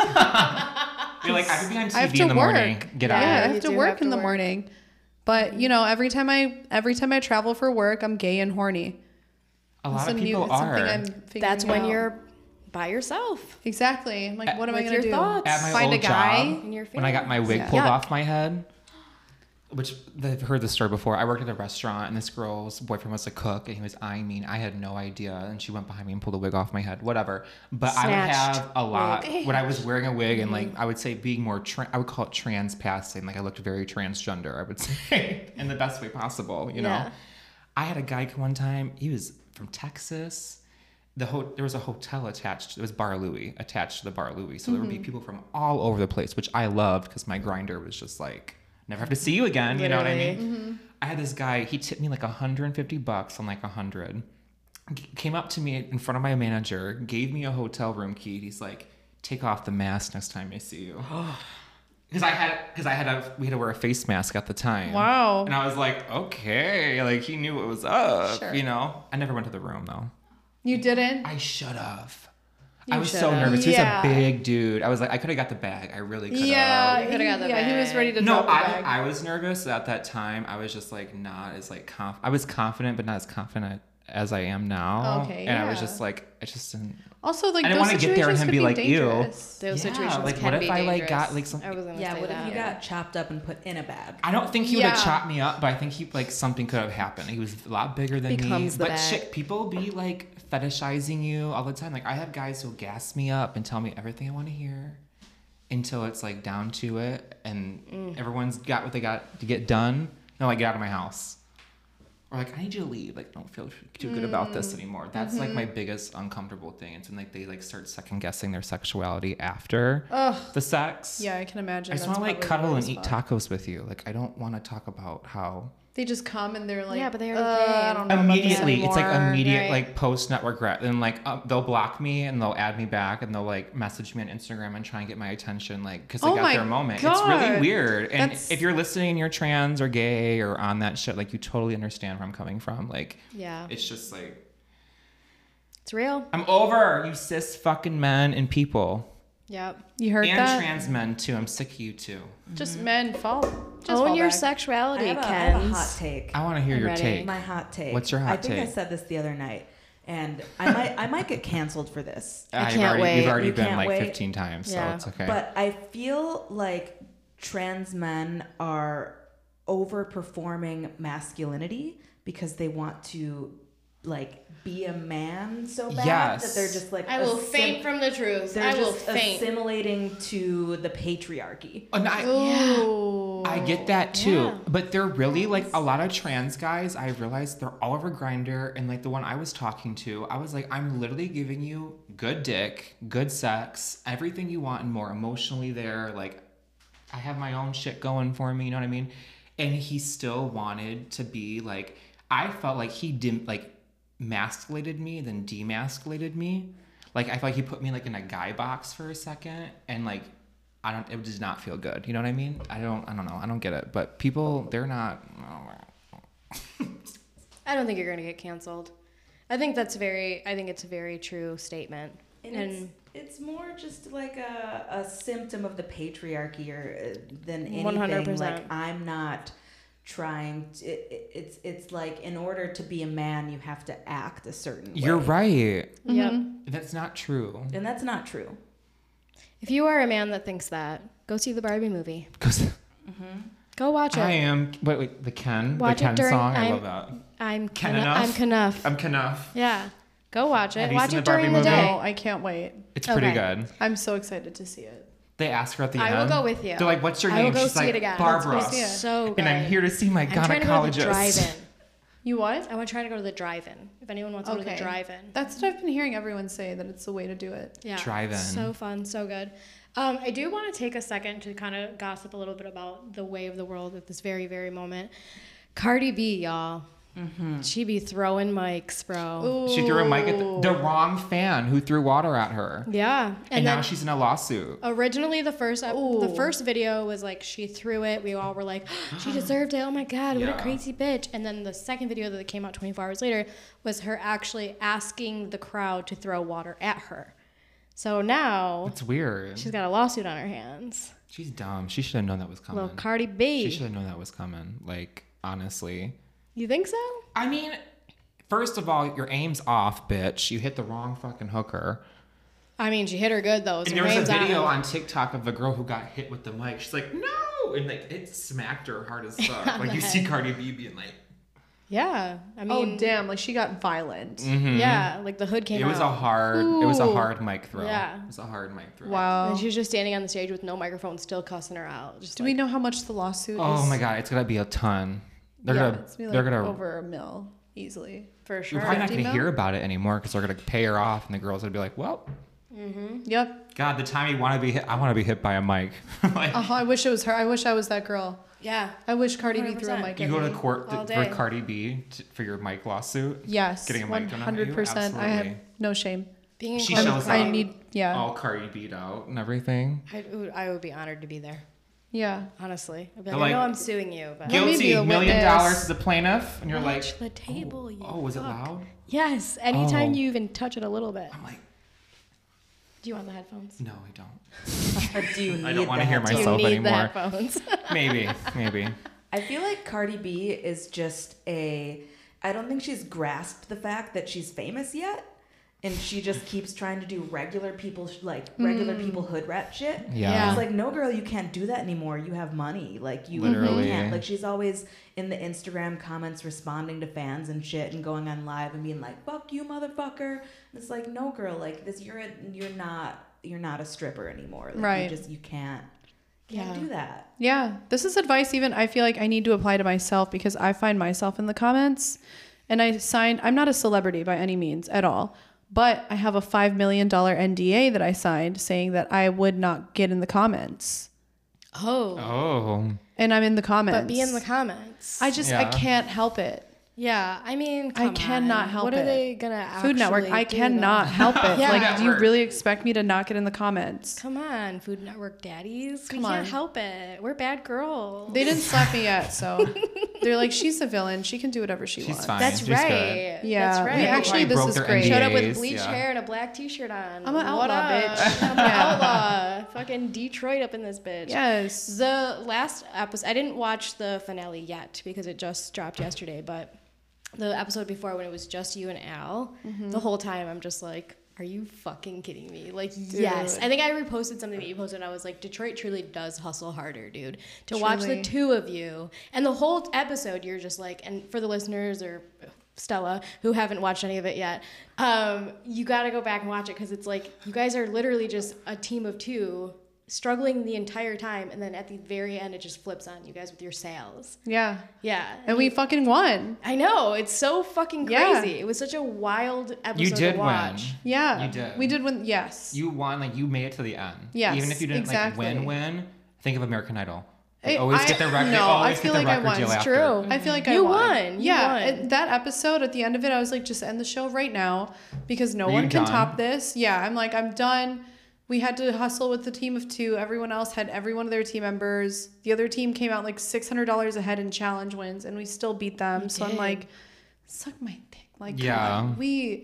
You're like, I have to be on I have TV to in the work. morning. Get Yeah, out. I Yeah, have you to do work have to in the work. morning. But you know, every time I travel for work, I'm gay and horny. A lot of It's people it's are. something I'm figuring That's when out. you're by yourself. Exactly. I'm like, what am I With gonna your do? thoughts. At my Find old a guy? job, In your when I got my feelings. wig Yeah. pulled Yuck. off my head, which they've heard this story before. I worked at a restaurant, and this girl's boyfriend was a cook, and he was eyeing me, and I had no idea. And she went behind me and pulled a wig off my head. Whatever. But I would Snatched have a lot wig. when I was wearing a wig, and like I would say being more. I would call it trans passing. Like I looked very transgender. I would say in the best way possible. You know. Yeah. I had a guy come one time. He was from Texas. There was a hotel attached. It was Bar Louie attached to the Bar Louie. So there would be people from all over the place, which I loved because my grinder was just like, never have to see you again. You know what I Literally. mean? I had this guy. He tipped me like $150 on like 100. Came up to me in front of my manager, gave me a hotel room key. He's like, "Take off the mask next time I see you." we had to wear a face mask at the time. Wow. And I was like, okay, like he knew what was up, Sure. you know. I never went to the room though. You didn't? I should have. You I was so should've. nervous. He was Yeah. a big dude. I was like, I could have got the bag. I really could have. Yeah, You coulda got the he was bag. ready to No, drop the bag. I was nervous at that time. I was just like not as like I was confident, but not as confident as I am now. Okay, And I was yeah. just like, I just didn't. Also, like, I didn't those wanna get there and situations him could be be like, ew. dangerous. Those Yeah, situations like, can what if be I, like, dangerous. got, like, some- I was gonna Yeah, say what that. if you got chopped up and put in a bag? I don't think he would have Yeah. chopped me up, but I think something could have happened. He was a lot bigger than me. Becomes the But bag. shit, people be like fetishizing you all the time. Like I have guys who'll gas me up and tell me everything I want to hear until it's like down to it, and everyone's got what they got to get done. No, like get out of my house. Or like, I need you to leave. Like, don't feel too good about this anymore. That's like my biggest uncomfortable thing. It's when like they like start second guessing their sexuality after the sex. Yeah, I can imagine. I just That's want to like probably cuddle and weird eat as fuck. tacos with you. Like, I don't want to talk about how. They just come and they're like, Yeah, but they already I came. don't know about this Immediately, it's like anymore." immediate right? like post network rat. Then like they'll block me and they'll add me back and they'll like message me on Instagram and try and get my attention, like because they Oh got my their moment. God. It's really weird. And That's- if you're listening and you're trans or gay or on that shit, like you totally understand where I'm coming from. Like Yeah, it's just like. it's real. I'm over you cis fucking men and people. Yep. You heard And that? trans men too. I'm sick of you too. Just men fall. Just Own fall your back. I sexuality, have, I have a Kens. hot take. I want to hear I'm your ready. take. My hot take. What's your hot I think I take? said this the other night, and I might get canceled for this. can't We've wait. already You been can't like wait. 15 times, so Yeah. it's okay. But I feel like trans men are overperforming masculinity because they want to like be a man so bad Yes. that they're just like I will faint from the truth. they're I will just faint. assimilating to the patriarchy. And Ooh. I get that too, Yeah. but they're really like a lot of trans guys. I realized they're all over Grindr, and like the one I was talking to, I was like, I'm literally giving you good dick, good sex, everything you want and more. Emotionally there, like I have my own shit going for me. You know what I mean? And he still wanted to be like. I felt like he didn't like masculated me, then demasculated me. Like I felt like he put me like in a guy box for a second, and like. It does not feel good. You know what I mean? I don't know. I don't get it. But people, they're not. I don't think you're gonna get canceled. I think it's a very true statement. And it's more just like a symptom of the patriarchy or than anything. 100%. Like I'm not trying to, it's like in order to be a man you have to act a certain way. You're right. Yep. That's not true. And that's not true. If you are a man that thinks that, go see the Barbie movie. Because Go watch it. I am. Wait. The Ken. Watch the it Ken during- song. I I'm- love that. I'm Ken Knuff. enough? I'm Knuff. I'm Knuff. Yeah. Go watch it. Have you Watch seen it the Barbie during the movie? day. No, I can't wait. It's pretty Okay. good. I'm so excited to see it. They ask her at the I end. will go with you. They're like, "What's your I will name?" go She's see like, it again. "Barbara." Let's go see it. So good. And I'm here to see my I'm trying to go to the gynecologist. drive-in. You what? I want to try to go to the drive-in. If anyone wants to go to the drive-in. That's what I've been hearing everyone say, that it's the way to do it. Yeah. Drive-in. So fun, so good. I do want to take a second to kind of gossip a little bit about the way of the world at this very, very moment. Cardi B, y'all. She be throwing mics, bro. She threw a mic at the wrong fan who threw water at her. Yeah. And then now she's in a lawsuit. originally the first Ooh. video was like she threw it. We all were like, she deserved it. Oh my god, what Yeah. a crazy bitch. And then the second video that came out 24 hours later was her actually asking the crowd to throw water at her. So now It's weird. she's got a lawsuit on her hands. She's dumb. She should have known that was coming. Little Cardi B. She should have known that was coming. Like, honestly. You think so? I mean, first of all, your aim's off, bitch. You hit the wrong fucking hooker. I mean, she hit her good though. So And there was a name's video on. on TikTok of the girl who got hit with the mic. She's like, no! And like, it smacked her hard as fuck. Like, you see Cardi B being like, Yeah, I mean, Oh, damn. Like, she got violent. yeah, like the hood came it out. was a hard mic throw. Yeah. It was a hard mic throw. Wow. And she was just standing on the stage with no microphone, still cussing her out. Just Do we know how much the lawsuit is? Oh my god, it's gonna be a ton. They're Yeah, gonna, it's gonna be they're like gonna, over $1 million easily. for you're sure? probably not 50 gonna mil? hear about it anymore because they're gonna pay her off, and the girls gonna be like, well, Yep. God, the time you want to be hit, I want to be hit by a mic. Like, I wish it was her. I wish I was that girl. Yeah, I wish Cardi B threw a 100%. mic you at go me. to court All for day. Cardi B for your mic lawsuit. Yes. Getting a mic thrown at you? 100%. I have Absolutely. no shame. being in She court shows with up. I Cardi- need, yeah. All Cardi B'd out and everything. I would be honored to be there. Yeah. Honestly, I'd be They're like, I know like, I'm suing you, but Let me be Guilty, the $1 million witness. to the plaintiff, and you're watch like, the table. You oh, was it fuck. loud? Yes. Anytime Oh. you even touch it a little bit. I'm like, Do you want the headphones? no, I don't. Or do you need I don't want to that? hear Do you myself need anymore. the headphones? Maybe. I feel like Cardi B is just I don't think she's grasped the fact that she's famous yet. And she just keeps trying to do regular people hood rat shit. Yeah. It's like, no, girl, you can't do that anymore. You have money. Like, you Literally. can't. Like, she's always in the Instagram comments responding to fans and shit and going on live and being like, fuck you, motherfucker. And it's like, no, girl, like, this, you're not a stripper anymore. Like, Right. you can't Yeah. do that. Yeah. This is advice even I feel like I need to apply to myself because I find myself in the comments and I'm not a celebrity by any means at all. But I have a $5 million NDA that I signed saying that I would not get in the comments. Oh. And I'm in the comments. But be in the comments. I Yeah. can't help it. Yeah, I mean, I come cannot on. help What it. are they gonna Food Network, actually I do, cannot though? help it. Yeah. Like, do you Network. really expect me to not get in the comments? Come on, Food Network daddies. Come we can't on. help it. We're bad girls. They didn't slap me yet, so they're like, she's a villain. She can do whatever she She's wants. fine. That's She's right. good. Yeah, That's we right. actually, They this broke is their great. Showed up NDAs, with bleached yeah. hair and a black t-shirt on. I'm an What outlaw, up? bitch. I'm an outlaw. Fucking Detroit up in this bitch. Yes. The last episode, I didn't watch the finale yet because it just dropped yesterday, but the episode before when it was just you and Al, the whole time I'm just like, are you fucking kidding me? Like, yes. I think I reposted something that you posted and I was like, Detroit truly does hustle harder, dude. To watch the Truly. two of you and the whole episode, you're just like, and for the listeners or Stella who haven't watched any of it yet, you got to go back and watch it because it's like you guys are literally just a team of two struggling the entire time, and then at the very end it just flips on you guys with your sales. Yeah. Yeah, And we fucking won. I know, it's so fucking Yeah. crazy. It was such a wild episode You did to watch. win. Yeah. You did. We did win. Yes. You won, like, you made it to the end. Yes, Even if you didn't, exactly. like, win, think of American Idol. They I- always I- get the record. no, they always I feel get the like I record won. deal It's after. true. I feel like I You won. won. You Yeah. won. That episode, at the end of it, I was like, just end the show right now because no Were one you can done? top this. Yeah. I'm like, I'm done. We had to hustle with the team of two. Everyone else had every one of their team members. The other team came out like $600 ahead in challenge wins, and we still beat them. So I'm did. like, suck my dick. Like, come Yeah. on.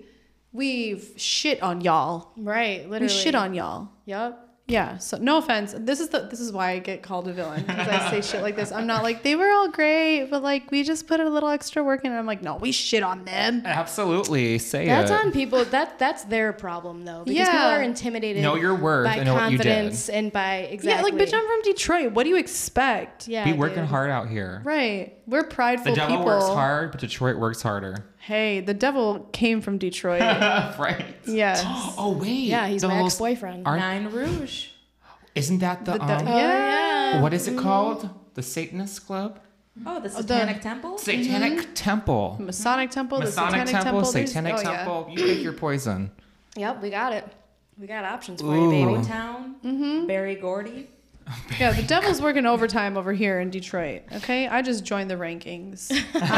We've shit on y'all. Right, literally. We shit on y'all. Yep. Yeah, so no offense. This is why I get called a villain because I say shit like this. I'm not like they were all great, but like we just put a little extra work in. And I'm like, no, we shit on them. Absolutely. Say That's it. on people. That's their problem though, because people Yeah. are intimidated. Know your worth by and know what you did. confidence and by exactly. Yeah, like bitch, I'm from Detroit. What do you expect? Yeah, Be working dude. hard out here. Right, we're prideful The devil people. works hard, but Detroit works harder. Hey, the devil came from Detroit. Right. Yes. Oh, wait. Yeah, he's The my whole- ex-boyfriend. Aren't- Nine Rouge. Isn't that the, yeah. what is it called? The Satanist Club? Oh, the Satanic Temple? Satanic Temple. Masonic temple, Masonic the Satanic temple, there's- Satanic oh, yeah. Temple. You pick your poison. Yep, we got it. We got options for Ooh. you, baby. Town. Barry Gordy. Yeah, the devil's working overtime over here in Detroit. Okay, I just joined the rankings.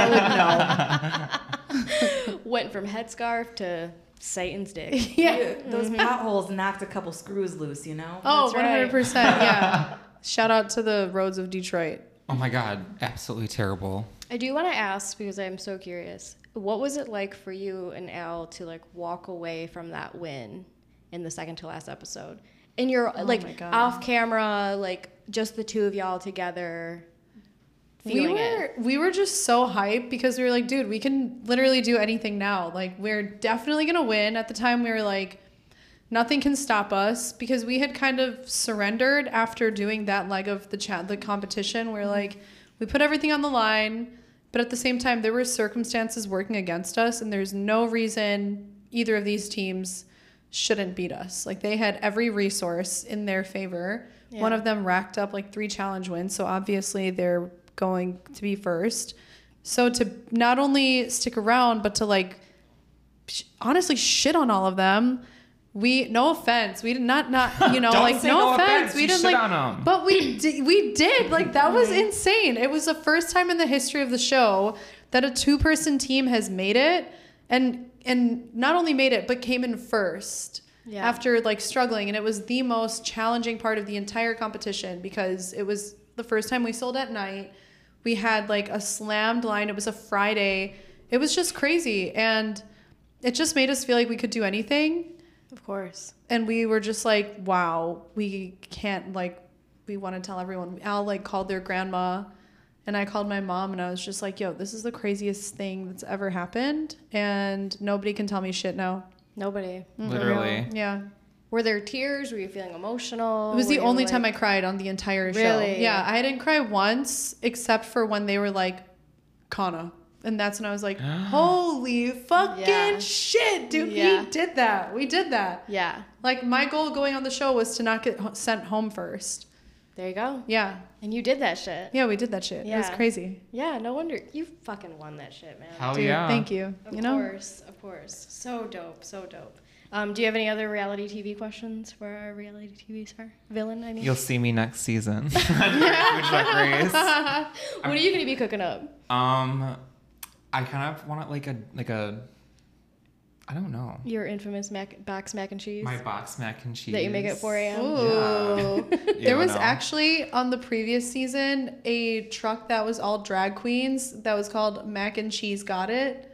I would know. Went from headscarf to Satan's dick. Yeah. Those potholes knocked a couple screws loose, you know? Oh, That's right. 100%. Yeah. Shout out to the roads of Detroit. Oh my God. Absolutely terrible. I do want to ask because I'm so curious. What was it like for you and Al to like walk away from that win in the second to last episode? In your my like God. off camera, like just the two of y'all together. Feeling it. We were just so hyped because we were like, dude, we can literally do anything now. Like, we're definitely gonna win. At the time, we were like, nothing can stop us because we had kind of surrendered after doing that leg of the competition. We're like, we put everything on the line, but at the same time, there were circumstances working against us, and there's no reason either of these teams shouldn't beat us. Like, they had every resource in their favor. Yeah. One of them racked up like 3 challenge wins, so obviously they're going to be first. So to not only stick around, but to like honestly shit on all of them. No offense, we did not you know Don't like say no no offense, offense, we you didn't shit like, on 'em. but we did like that was insane. It was the first time in the history of the show that a 2-person team has made it, and not only made it but came in first. Yeah. After like struggling, and it was the most challenging part of the entire competition because it was the first time we sold at night. We had like a slammed line. It was a Friday. It was just crazy. And it just made us feel like we could do anything. Of course. And we were just like, wow, we can't, like, we want to tell everyone. Al like called their grandma and I called my mom and I was just like, yo, this is the craziest thing that's ever happened. And nobody can tell me shit now. Nobody. Literally. Yeah. Were there tears? Were you feeling emotional? It was Were the you, only like- time I cried on the entire show. Really? Yeah, I didn't cry once except for when they were like, Kana. And that's when I was like, holy fucking Yeah. shit, dude. Yeah. We did that. We did that. Yeah. Like, my goal going on the show was to not get sent home first. There you go. Yeah. And you did that shit. Yeah, we did that shit. It was Yeah. crazy. Yeah, no wonder. You fucking won that shit, man. Hell Dude, yeah. thank you. Of You know? course, of course. So dope, so dope. Do you have any other reality TV questions for our reality TV star? Villain, I mean. You'll see me next season. Food Truck Race. What are you going to be cooking up? I kind of want it like a I don't know. Your infamous box mac and cheese My box mac and cheese. that you make at 4 a.m.? Ooh. You There was know. actually on the previous season a truck that was all drag queens that was called Mac and Cheese Got It.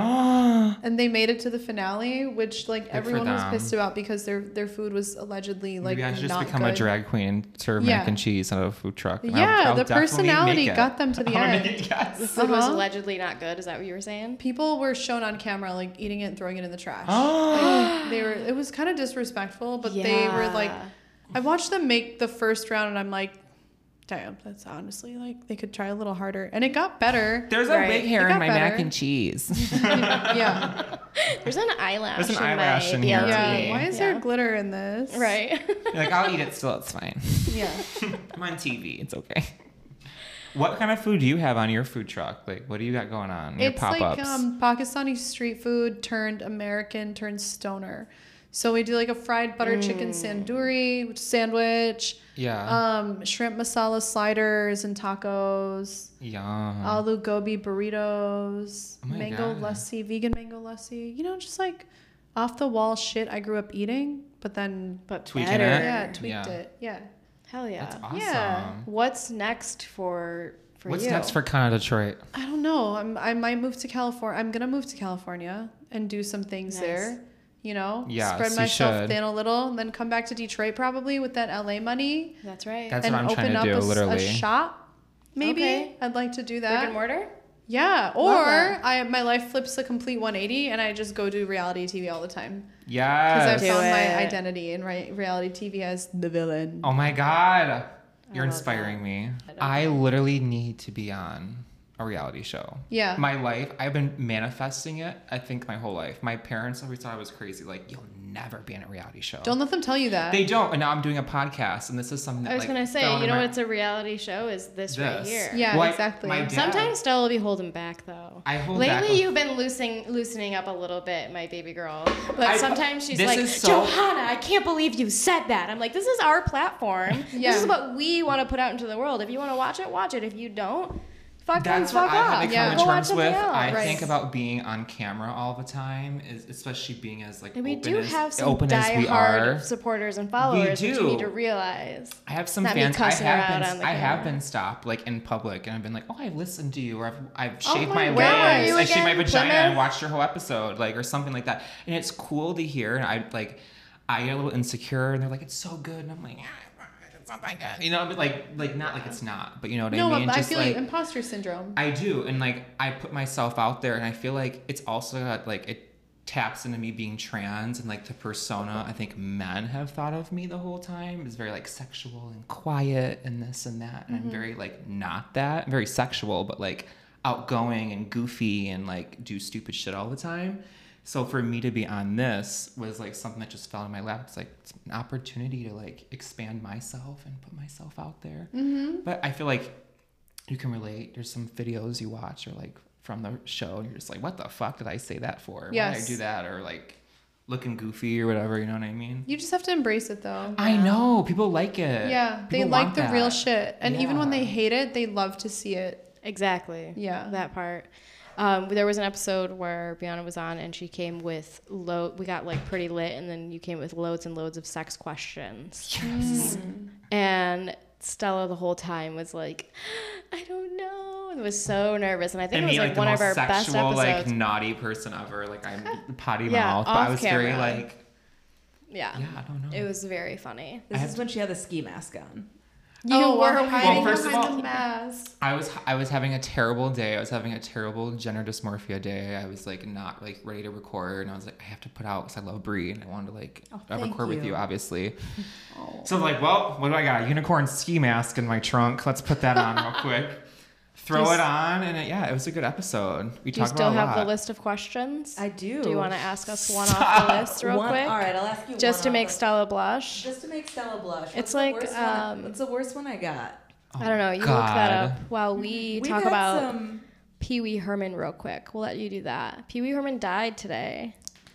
And they made it to the finale, which like for everyone was them. pissed about because their food was allegedly like Maybe I should just not become good. a drag queen and serve Yeah. mac and cheese at a food truck. and Yeah, I'll the definitely personality make it. got them to the I'll end. make it, yes. The food was Uh-huh. allegedly not good. Is that what you were saying? People were shown on camera like eating it and throwing it in the trash. Like, they were. It was kind of disrespectful, but they were like. Yeah. I watched them make the first round, and I'm like, damn, that's honestly like they could try a little harder, and it got better. There's a Right. big hair It in got my better. mac and cheese. Yeah, There's an eyelash. There's an in eyelash my in here. BLT. yeah. Why is there glitter in this? Right. You're like, I'll eat it still, it's fine. Yeah. I'm on TV, it's okay. What kind of food do you have on your food truck? Like, what do you got going on? Your It's pop-ups? like Pakistani street food turned American turned stoner. So we do like a fried butter chicken sanduri sandwich, shrimp masala sliders and tacos, Yum. aloo gobi burritos, Oh my mango God. lassi, vegan mango lassi. You know, just like off the wall shit I grew up eating, but then But Tweaking better. it? yeah, tweaked Yeah. it. Yeah. Hell yeah. That's awesome. Yeah. What's next for What's you? next for Kana Detroit? I don't know. I might move to California. I'm gonna move to California and do some things Nice. there. You know, Yes, spread you myself should. thin a little, and then come back to Detroit probably with that LA money That's right. That's and what I'm open trying up to do, a literally. shop. Maybe Okay. I'd like to do Brick and that. mortar? Yeah, or Love that. my life flips a complete 180 and I just go do reality TV all the time because Yes. I Do found my it. identity in reality TV as the villain. Oh my God. You're love inspiring me. love I literally need to be on a reality show. Yeah. My life, I've been manifesting it, I think, my whole life. My parents always thought I was crazy. Like, you'll never be in a reality show. Don't let them tell you that. They don't. And now I'm doing a podcast, and this is something that, I was like, going to say, fell you into know my- what's a reality show is this right This. here. Yeah, Well, exactly. my dad- Sometimes Stella will be holding back though. I hold Lately back. you've been loosening up a little bit, my baby girl. But I- sometimes she's this like, is so- Johanna, I can't believe you said that. I'm like, this is our platform. Yeah. This is what we want to put out into the world. If you want to watch it, watch it. If you don't, fuck That's fuck what I've off. had to Yeah. come Go to watch terms something with. else. I Right. think about being on camera all the time, is especially being as like And we open do as, have some open as we diehard are. supporters and followers, which you do. need to realize. I have some Not me fans. I cussing her out have on been. the I have camera. been stopped like in public, and I've been like, "Oh, I've listened to you," or I've Oh shaved my my God. legs. Where were you I shaved my again? vagina Plymouth? and watched your whole episode, like or something like that. And it's cool to hear. And I get a little insecure, and they're like, "It's so good," and I'm like, "It's not that good," you know, but like not like it's not, but you know what no, I mean? I Just feel like like imposter syndrome. I do, and like I put myself out there, and I feel like it's also got like it taps into me being trans and like the persona I think men have thought of me the whole time is very like sexual and quiet and this and that, and I'm very like not that. I'm very sexual, but like outgoing and goofy and like do stupid shit all the time. So for me to be on this was like something that just fell in my lap. It's like it's an opportunity to like expand myself and put myself out there. But I feel like you can relate. There's some videos you watch or like from the show, and you're just like, what the fuck did I say that for? Why did I Yes. do that? Or like looking goofy or whatever, you know what I mean? You just have to embrace it though. I know. People like it. Yeah, they People like want the real that. shit. And even when Yeah. they hate it, they love to see it. Exactly. Yeah. That part. There was an episode where Brianna was on and she came with we got like pretty lit, and then you came with loads and loads of sex questions. Yes. And Stella the whole time was like, I don't know, and was so nervous. And I think And it was me, like the one of most our best sexual, episodes. like naughty person ever. Like I'm potty Yeah, mouth, but I off was very camera. like, Yeah. I don't know. It was very funny. This is when she had the ski mask on. You were hiding first of behind all- the mask. I was having a terrible day. I was having a terrible gender dysmorphia day. I was like not like ready to record, and I was like, I have to put out because I love Brie and I wanted to like thank record with you. you, obviously. So I'm like, well, what do I got? A unicorn ski mask in my trunk. Let's put that on real quick. Throw it on, and it was a good episode. We Do you talked still about a have lot. the list of questions? I do. Do you want to ask us one off the list real One- quick? All right, I'll ask you Just one to off make the- Stella blush. Just to make Stella blush. It's What's the like, worst one? What's the worst one I got? I don't know. You look God. that up while we We've talk had about some. Pee Wee Herman real quick. We'll let you do that. Pee Wee Herman died today.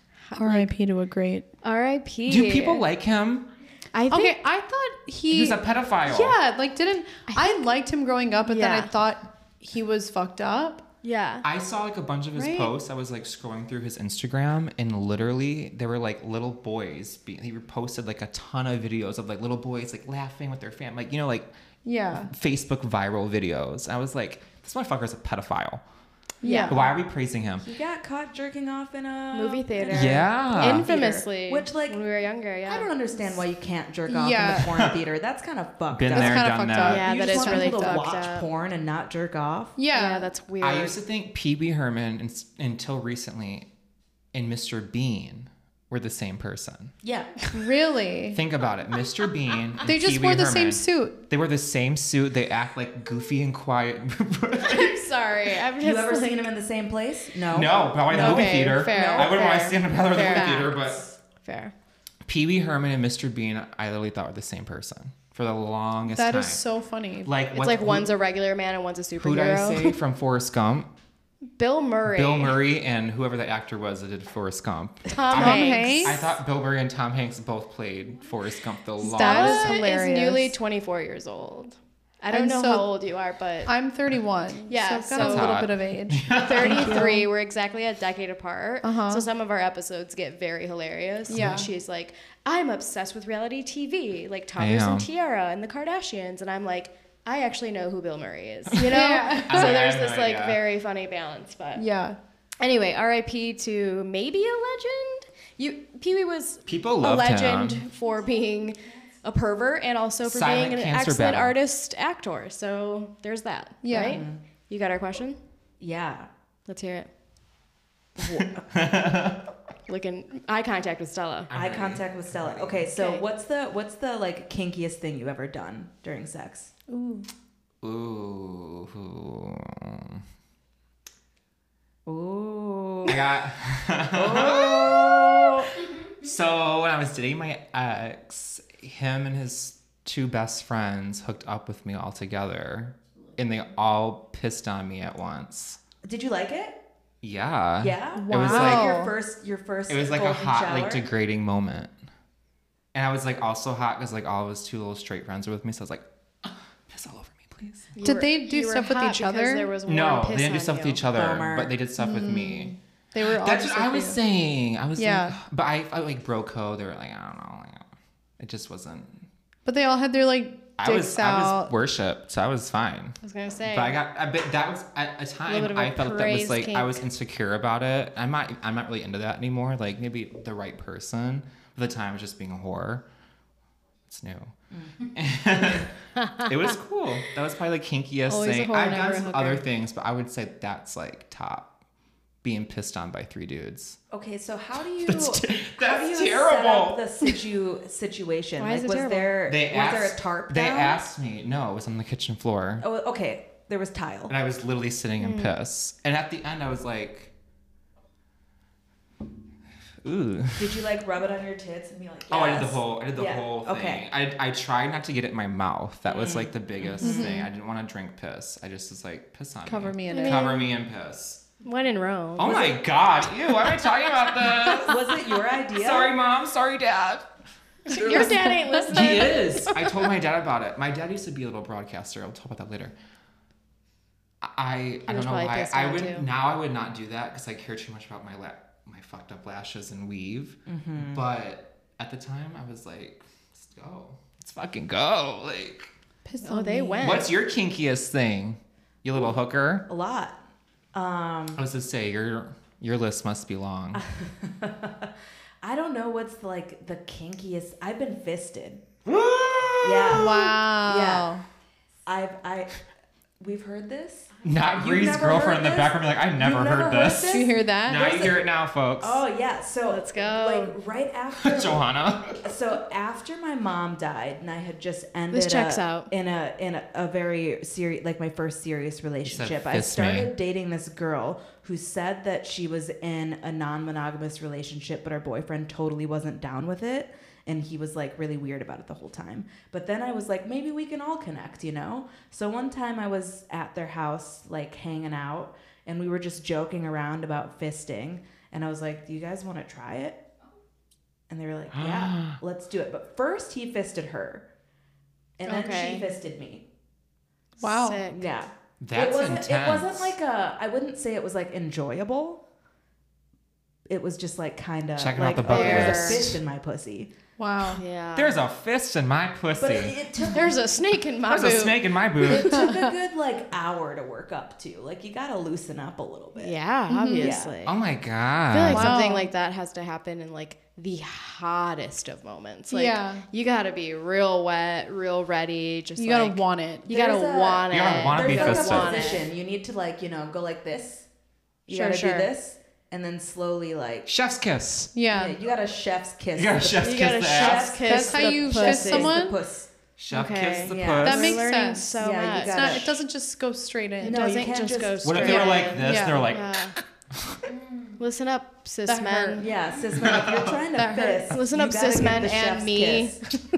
R.I.P. to a great. R.I.P. Do people like him? I think Okay, I thought He was a pedophile. Yeah, like didn't I liked him growing up, and then I Yeah. thought he was fucked up. yeah. I saw like a bunch of his Right? posts. I was like scrolling through his Instagram, and literally there were like little boys. He posted like a ton of videos of like little boys like laughing with their family, like like Yeah, Facebook viral videos. I was like, this motherfucker's a pedophile. yeah. But why are we praising him? He got caught jerking off in a Movie theater. Yeah. Infamously. Which, like, when we were younger, yeah. I don't understand why you can't jerk off in Yeah. the porn theater. That's kind of fucked Been up. there, kinda done fucked that. up. Yeah, you that just is want really people to fucked watch up. porn and not jerk off. Yeah, that's weird. I used to think Pee Wee Herman until recently and Mr. Bean were the same person. Yeah. Really? Think about it. Mr. Bean and They just Pee Wee wore the Herman, same suit. They wear the same suit. They act like goofy and quiet. I'm sorry. I'm just You ever like, seen him in the same place? No. No, probably the movie Okay, theater. fair, I wouldn't want to fair, see him in the movie fair. theater, but Fair. Pee Wee Herman and Mr. Bean, I literally thought were the same person for the longest That time. is so funny. Like It's what- like who- one's a regular man and one's a superhero. Who did I say from Forrest Gump? Bill Murray. Bill Murray and whoever the actor was that did Forrest Gump. Tom I- Hanks. I thought Bill Murray and Tom Hanks both played Forrest Gump the longest. That is Stella hilarious. is newly 24 years old. I don't And know so- how old you are, but I'm 31. Yeah, so I've got so- a little Hot. bit of age. 33. We're exactly a decade apart. Uh-huh. So some of our episodes get very hilarious. Yeah. When she's like, I'm obsessed with reality TV, like Thomas Damn. and Tiara and the Kardashians. And I'm like, I actually know who Bill Murray is, you know? Yeah. So I there's have no this like idea. very funny balance. But Yeah. anyway, RIP to maybe a legend. Pee Wee was People a loved legend him. for being a pervert and also for Silent being an cancer excellent battle. artist actor. So there's that. Yeah. Right? You got our question? Yeah. Let's hear it. Looking eye contact with Stella. Eye contact with Stella. Okay, so Okay. what's the like kinkiest thing you've ever done during sex? Ooh. Ooh. Ooh. I got. So when I was dating my ex, him and his two best friends hooked up with me all together, and they all pissed on me at once. Did you like it? Yeah. Yeah. It was Wow. like your first. it was like a golden hot, shower? like degrading moment, and I was like also hot because like all of his two little straight friends were with me, so I was like, piss all over me, please. You Did were- they do you were stuff with hot each because other? There was warm No, they piss didn't do on stuff with you. each other, Bummer. but they did stuff with me. They were all That's just what I like was you. saying. I was Yeah. like, but I like bro code. They were like, I don't know. Like, it just wasn't. But they all had their like I dicks was out. worshipped, so I was fine. I was gonna say. But I got a bit. That was at a time bit of a I felt that was praise like I kink. was insecure about it. I'm not really into that anymore. Like maybe the right person. But at the time, I was just being a whore. It's new. It was cool. That was probably the kinkiest Always a thing. whore, I've never done a some hooker. other things, but I would say that's like top. Being pissed on by three dudes. Okay, so how do you That's how do that's you set up terrible. the situation? Why like is it was terrible? there They was asked, there a tarp They down? asked me. No, it was on the kitchen floor. Oh, okay. There was tile. And I was literally sitting Hmm. in piss. And at the end, I was like, ooh. Did you like rub it on your tits and be like? Oh, I did the "Yes"? whole Yeah, whole thing. okay. I tried not to get it in my mouth. That was like the biggest Mm-hmm. thing. I didn't want to drink piss. I just was like, piss on Cover me in I it. mean- Cover me in piss. When in Rome. Oh my god. Ew, why am I talking about this? Was it your idea? Sorry, mom. Sorry, dad. Your dad ain't listening. He is. I told my dad about it. My dad used to be a little broadcaster. I'll talk about that later. I don't was know probably why. pissed I on would too. now. I would not do that because I care too much about my fucked up lashes and weave. But at the time, I was like, let's go. Let's fucking go. Like, Piss Oh, on they me. went. What's your kinkiest thing? You little hooker? A lot. I was to say your list must be long. I don't know what's like the kinkiest. I've been fisted. Yeah. Wow. Yeah. We've heard this. Not You've Bree's never girlfriend heard in the this? background be like, I've never You've heard never heard this. this? Do you hear that? Now you hear it now, folks. Oh yeah. So Let's go. Like right after Johanna. So after my mom died, and I had just ended This checks out. in a very serious, like my first serious relationship. I "Fist me." started dating this girl who said that she was in a non-monogamous relationship, but her boyfriend totally wasn't down with it, and he was like really weird about it the whole time. But then I was like, maybe we can all connect, you know? So one time I was at their house, like hanging out, and we were just joking around about fisting, and I was like, do you guys want to try it? And they were like, yeah, let's do it. But first he fisted her. And then Okay. she fisted me. Wow. Sick. Yeah. That's It intense. wasn't like I wouldn't say it was like enjoyable. It was just like kind of Checking out like, the bucket there's a list. fist in my pussy. Wow. Yeah. There's a fist in my pussy. But it took There's a snake in my There's boot. a snake in my it boot. took a good like hour to work up to. Like you gotta loosen up a little bit. Yeah, obviously. Oh my I feel god. like something Wow. like that has to happen in like the hottest of moments. Like Yeah. you gotta be real wet, real ready. Just You gotta like, want it. You gotta There's a- want it. You gotta wanna be There's like fisted. a position. You need to like, go like this. You Sure, gotta sure. do this and then slowly like Chef's kiss. Yeah. you got a chef's kiss. You got a The- chef's You kiss gotta the chef's ass. kiss. That's how the you pussy. kiss the someone? puss. Chef Okay. kiss the Yeah. puss. That We're makes learning sense. so Yeah, you much. It's gotta- not, it doesn't just go straight in. It No, you doesn't can't just go just- What if straight. they were like in. this? Yeah. They're like, Yeah. Listen up, cis That men. hurt. Yeah, cis men, if you're trying to That hurts. fist, Listen you up, gotta cis give men the and chef's me.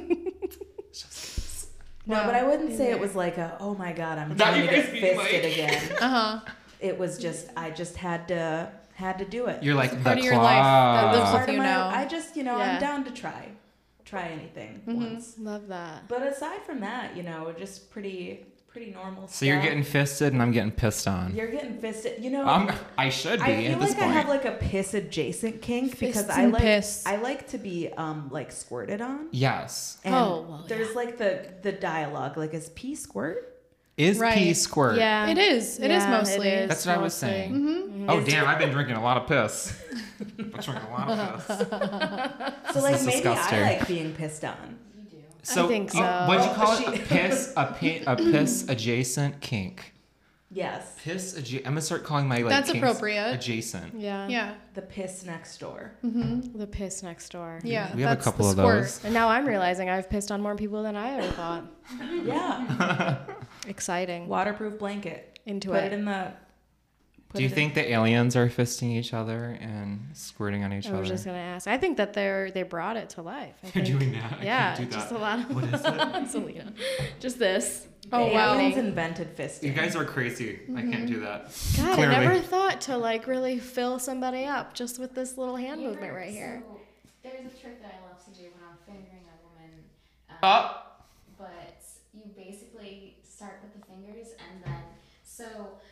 kiss. No, Wow. but I wouldn't say it was like a, oh my god, I'm Now trying you to get guys being fisted like- again. Uh-huh. It was just, I just had to do it. you're like the part of your claw. life that lives Part with of you my, now. I just, Yeah. I'm down to try anything once. Love that. But aside from that, just pretty normal So you're stuff. getting fisted and I'm getting pissed on. You're getting fisted. I should be I feel at this like I point. have like a piss adjacent kink because Fists I and like piss. I like to be like squirted on. Yes. And Oh, well, there's like the dialogue like is pee squirt? Is Right. pee squirt? Yeah. It is. It is Yeah, mostly. it is That's what I was mostly. saying. Oh It's- damn! I've been drinking a lot of piss. Been drinking a lot of piss. So like is maybe disgusting. I like being pissed on. So think so. What'd you call Oh, it? A piss adjacent kink. Yes. Piss adjacent. I'm gonna start calling my like That's kinks appropriate. adjacent. Yeah. Yeah. The piss next door. The piss next door. Yeah. We have a that's couple the of squirt. those. And now I'm realizing I've pissed on more people than I ever thought. Yeah. Exciting. Waterproof blanket. Into Put it. it in the put Do you it think the aliens are fisting each other and squirting on each I other? was just gonna ask. I think that they brought it to life. I You're think. doing that. I Yeah, can't do just that. a lot of. What is it? Selena. Just this. Oh, the wow. aliens invented fisting. You guys are crazy. I can't do that. God, Clearly. I never thought to like really fill somebody up just with this little hand movement right here. So, there's a trick that I love to do when I'm fingering a woman. Oh. But you basically start with the fingers and then, so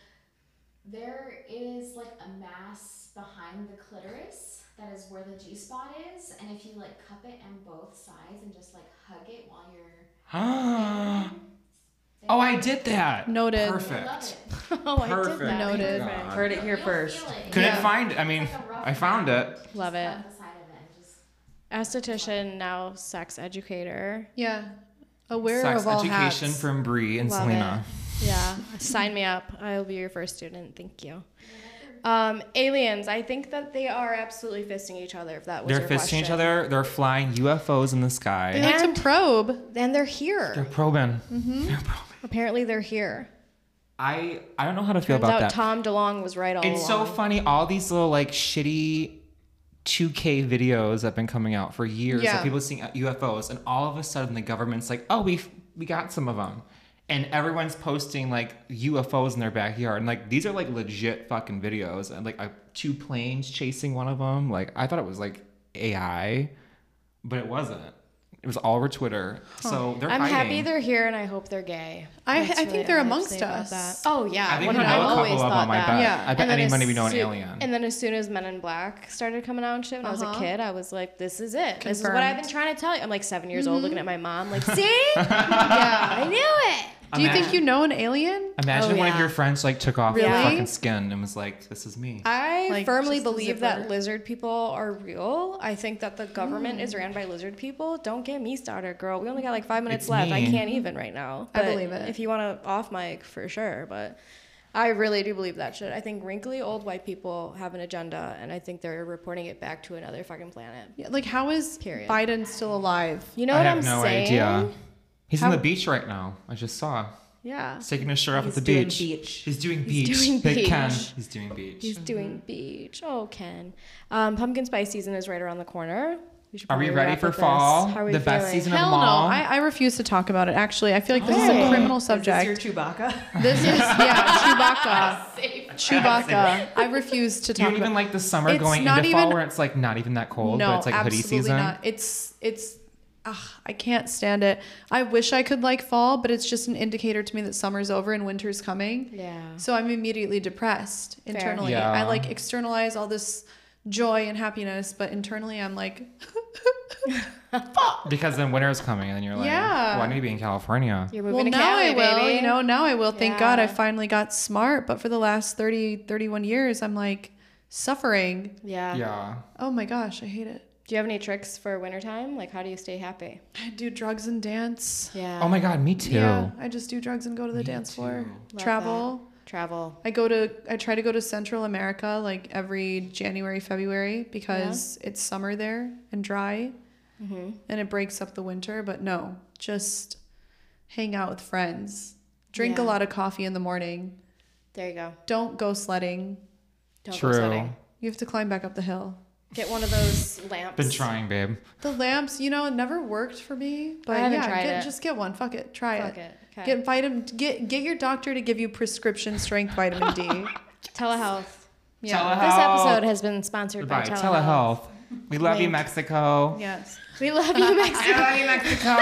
there is like a mass behind the clitoris that is where the G spot is. And if you like cup it on both sides and just like hug it while you're fingering, Oh, I did that. Noted. I love Perfect. it. Oh, I did Perfect. that. Noted. God. Heard it here You'll first. feel it. Couldn't Yeah. find. I mean, It's like a rough I found mat. it. Love it. Cut the side of it and just Esthetician, now sex educator. Yeah. Aware Sex of all education hats. from Bree and Love Selena. Yeah, sign me up. I'll be your first student. Thank you. Aliens. I think that they are absolutely fisting each other. If that was They're your fisting question. each other. They're flying UFOs in the They sky. like And- to probe. And they're here. They're probing. Mm-hmm. They're probing. Apparently, they're here. I don't know how to feel Turns about out that. Tom DeLonge was right all It's so along. funny. All these little like shitty 2K videos have been coming out for years Yeah. of people seeing UFOs, and all of a sudden the government's like, "Oh, we got some of them," and everyone's posting like UFOs in their backyard, and like these are like legit fucking videos, and like two planes chasing one of them. Like I thought it was like AI, but it wasn't. It was all over Twitter. So they're I'm hiding. happy they're here, and I hope they're gay. I That's think really they're all I have to amongst say about us. that. Oh yeah, I think we I've know a always couple of thought them. I that. bet. Yeah. I bet And then anybody as we know an soo- alien. And then as soon as Men in Black started coming out and shit, when I was a kid, I was like, this is it. This is what I've been trying to tell you. I'm like 7 years old looking at my mom like, see? Yeah. I knew it. Do you think you know an alien? Imagine Oh, one of yeah. your friends like took off Really? their fucking skin and was like, "This is me." I Like, firmly just a believe zipper. that lizard people are real. I think that the government is ran by lizard people. Don't get me started, girl. We only got like 5 minutes It's left. I me. can't even right now. I But believe it. If you want to off mic, for sure. But I really do believe that shit. I think wrinkly old white people have an agenda, and I think they're reporting it back to another fucking planet. Yeah, like, how is Period. Biden still alive? You know I what have I'm no saying? idea. He's on How- the beach right now. I just saw. Yeah. He's taking his shirt off He's at the doing beach. beach. He's doing He's beach. doing Big beach. Ken. He's doing beach. He's doing beach. Oh, Ken. Pumpkin spice season is right around the corner. should Are we probably ready wrap for with this. fall? How are we The best feeling? season of Hell them no. all? I refuse to talk about it, actually. I feel like this is Oh. a criminal Is this subject. your Chewbacca? This is, yeah, Chewbacca. Chewbacca. I refuse to Do talk you even about like the summer It's going not into fall even- where it's like not even that cold, No, but it's like hoodie absolutely season? not. It's I can't stand it. I wish I could like fall, but it's just an indicator to me that summer's over and winter's coming. Yeah. So I'm immediately depressed internally. Yeah. I like externalize all this joy and happiness, but internally I'm like, Because then winter's coming and then you're like, Yeah. well, I need to be in California. You're well, moving to now Cali, I will, baby. now I will. Thank God I Yeah. finally got smart. But for the last 31 years, I'm like suffering. Yeah. Yeah. Oh my gosh, I hate it. Do you have any tricks for wintertime? Like, how do you stay happy? I do drugs and dance. Yeah. Oh my God, me too. Yeah, I just do drugs and go to the Me dance floor. too. Love Travel. Travel. I try to go to Central America like every January, February because it's summer there and dry and it breaks up the winter. But no, just hang out with friends. Drink a Yeah. lot of coffee in the morning. There you go. Don't go sledding. Don't True. go sledding. You have to climb back up the hill. Get one of those lamps. Been trying, babe. The lamps, it never worked for me. But haven't yeah, tried it. just get one. Fuck it. Try Fuck it. it. Okay. Get your doctor to give you prescription strength vitamin D. Telehealth. Yeah. Telehealth. This episode has been sponsored Goodbye. by Telehealth. We love you, Wink. Mexico. Yes. We love you, Mexico. I love you, Mexico.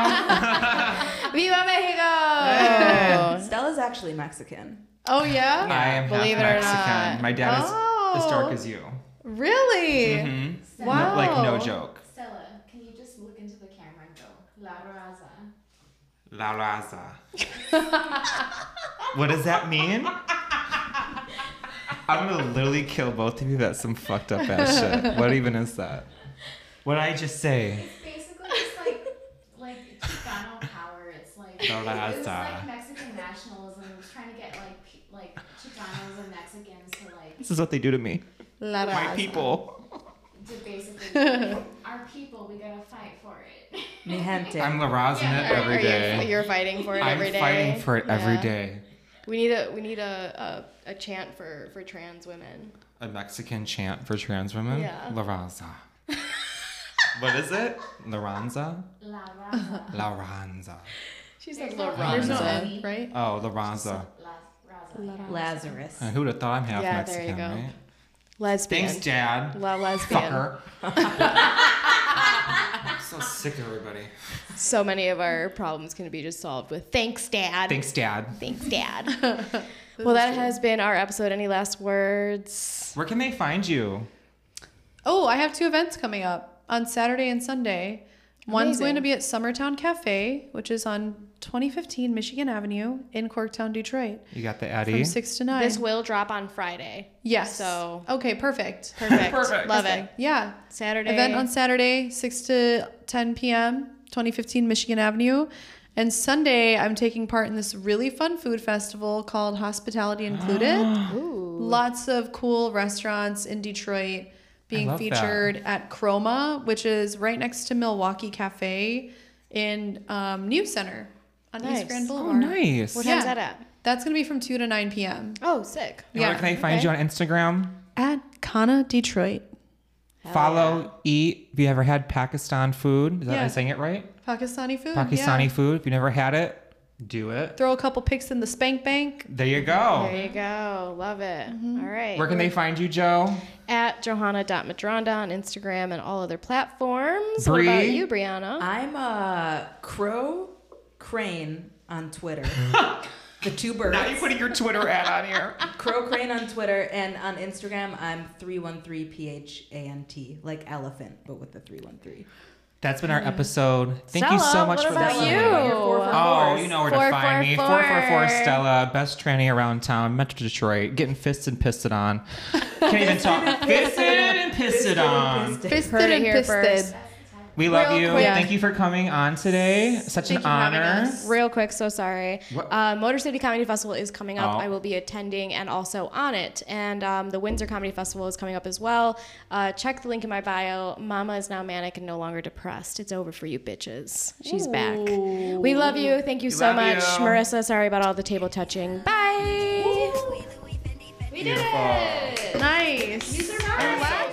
Viva Mexico. Stella's actually Mexican. Oh yeah? I am Believe half it or Mexican. not. My dad is as dark Oh. as you. Really? Mhm. Wow. No, like no joke. Stella, can you just look into the camera and go, La Raza? La raza. What does that mean? I'm gonna literally kill both of you. That's some fucked up ass shit. What even is that? What did I just say? It's basically just like Chicano power. It's like La it was raza. like Mexican nationalism. It was trying to get like Chicanos and Mexicans to This is what they do to me. La My raza. people. to basically like, our people. We gotta fight for it. Mi gente. I'm La Razing it Are- every are day. You're fighting for it I'm every day. fighting for it every Yeah. day. We need a chant for trans women. A Mexican chant for trans women? Yeah. La raza. What is it? La ranza? La Raza. La ranza. She said There's La no- There's no Raza. N, right? Oh, La ranza. La Raza. Lazarus. And who would have thought I'm half Yeah, there you Mexican, go. right? Lesbian. Thanks, Dad. La lesbian. Fucker. I'm so sick of everybody. So many of our problems can be just solved with thanks, Dad. Thanks, Dad. Thanks, Dad. Well, that has been our episode. Any last words? Where can they find you? Oh, I have 2 events coming up on Saturday and Sunday. One's Amazing. going to be at Summertown Cafe, which is on 2015 Michigan Avenue in Corktown, Detroit, You got the from Eddie. 6 to 9. This will drop on Friday. Yes. So Okay, perfect. perfect. Perfect. Love it. Yeah. Saturday. Event on Saturday, 6 to 10 p.m., 2015 Michigan Avenue. And Sunday, I'm taking part in this really fun food festival called Hospitality Included. Ooh. Lots of cool restaurants in Detroit being love that. featured at Chroma, which is right next to Milwaukee Cafe in News Center on Nice. East Grand Oh, Boulevard. nice. What Yeah. time's that at? That's going to be from 2 to 9 p.m. Oh, sick. And Where Yeah. can they find Okay. you on Instagram? at Kana Detroit. Hell Follow, eat. Have you ever had Pakistan food? Is that Yeah. am I saying it right? Pakistani food. Pakistani yeah. food. If you never had it, Do it. Throw a couple pics in the spank bank. There you go. There you go. Love it. All right. Where can they find you, Joe? At Johanna.Madronda on Instagram and all other platforms. What Bree? about you, Brianna? I'm Crow Crane on Twitter. The two birds. Now you're putting your Twitter ad on here. Crow Crane on Twitter, and on Instagram I'm 313PHANT, like elephant, but with the 313. That's been our episode. Thank you so Stella, much what for about listening. you? Oh, you know where to find me. 444 444 Stella, best tranny around town, Metro Detroit, getting fisted and pissed on. Can't even talk. Fisted and pissed on. Fisted Heard it and here pisted. first. We love Real you. quick. Thank you for coming on today. Such Thank an you for having honor. us. Real quick, so sorry. What? Motor City Comedy Festival is coming up. Oh. I will be attending and also on it. And the Windsor Comedy Festival is coming up as well. Check the link in my bio. Mama is now manic and no longer depressed. It's over for you bitches. She's back. We love you. Thank you so love much. you. Marissa, sorry about all the table touching. Bye. Beautiful. Nice. You survived.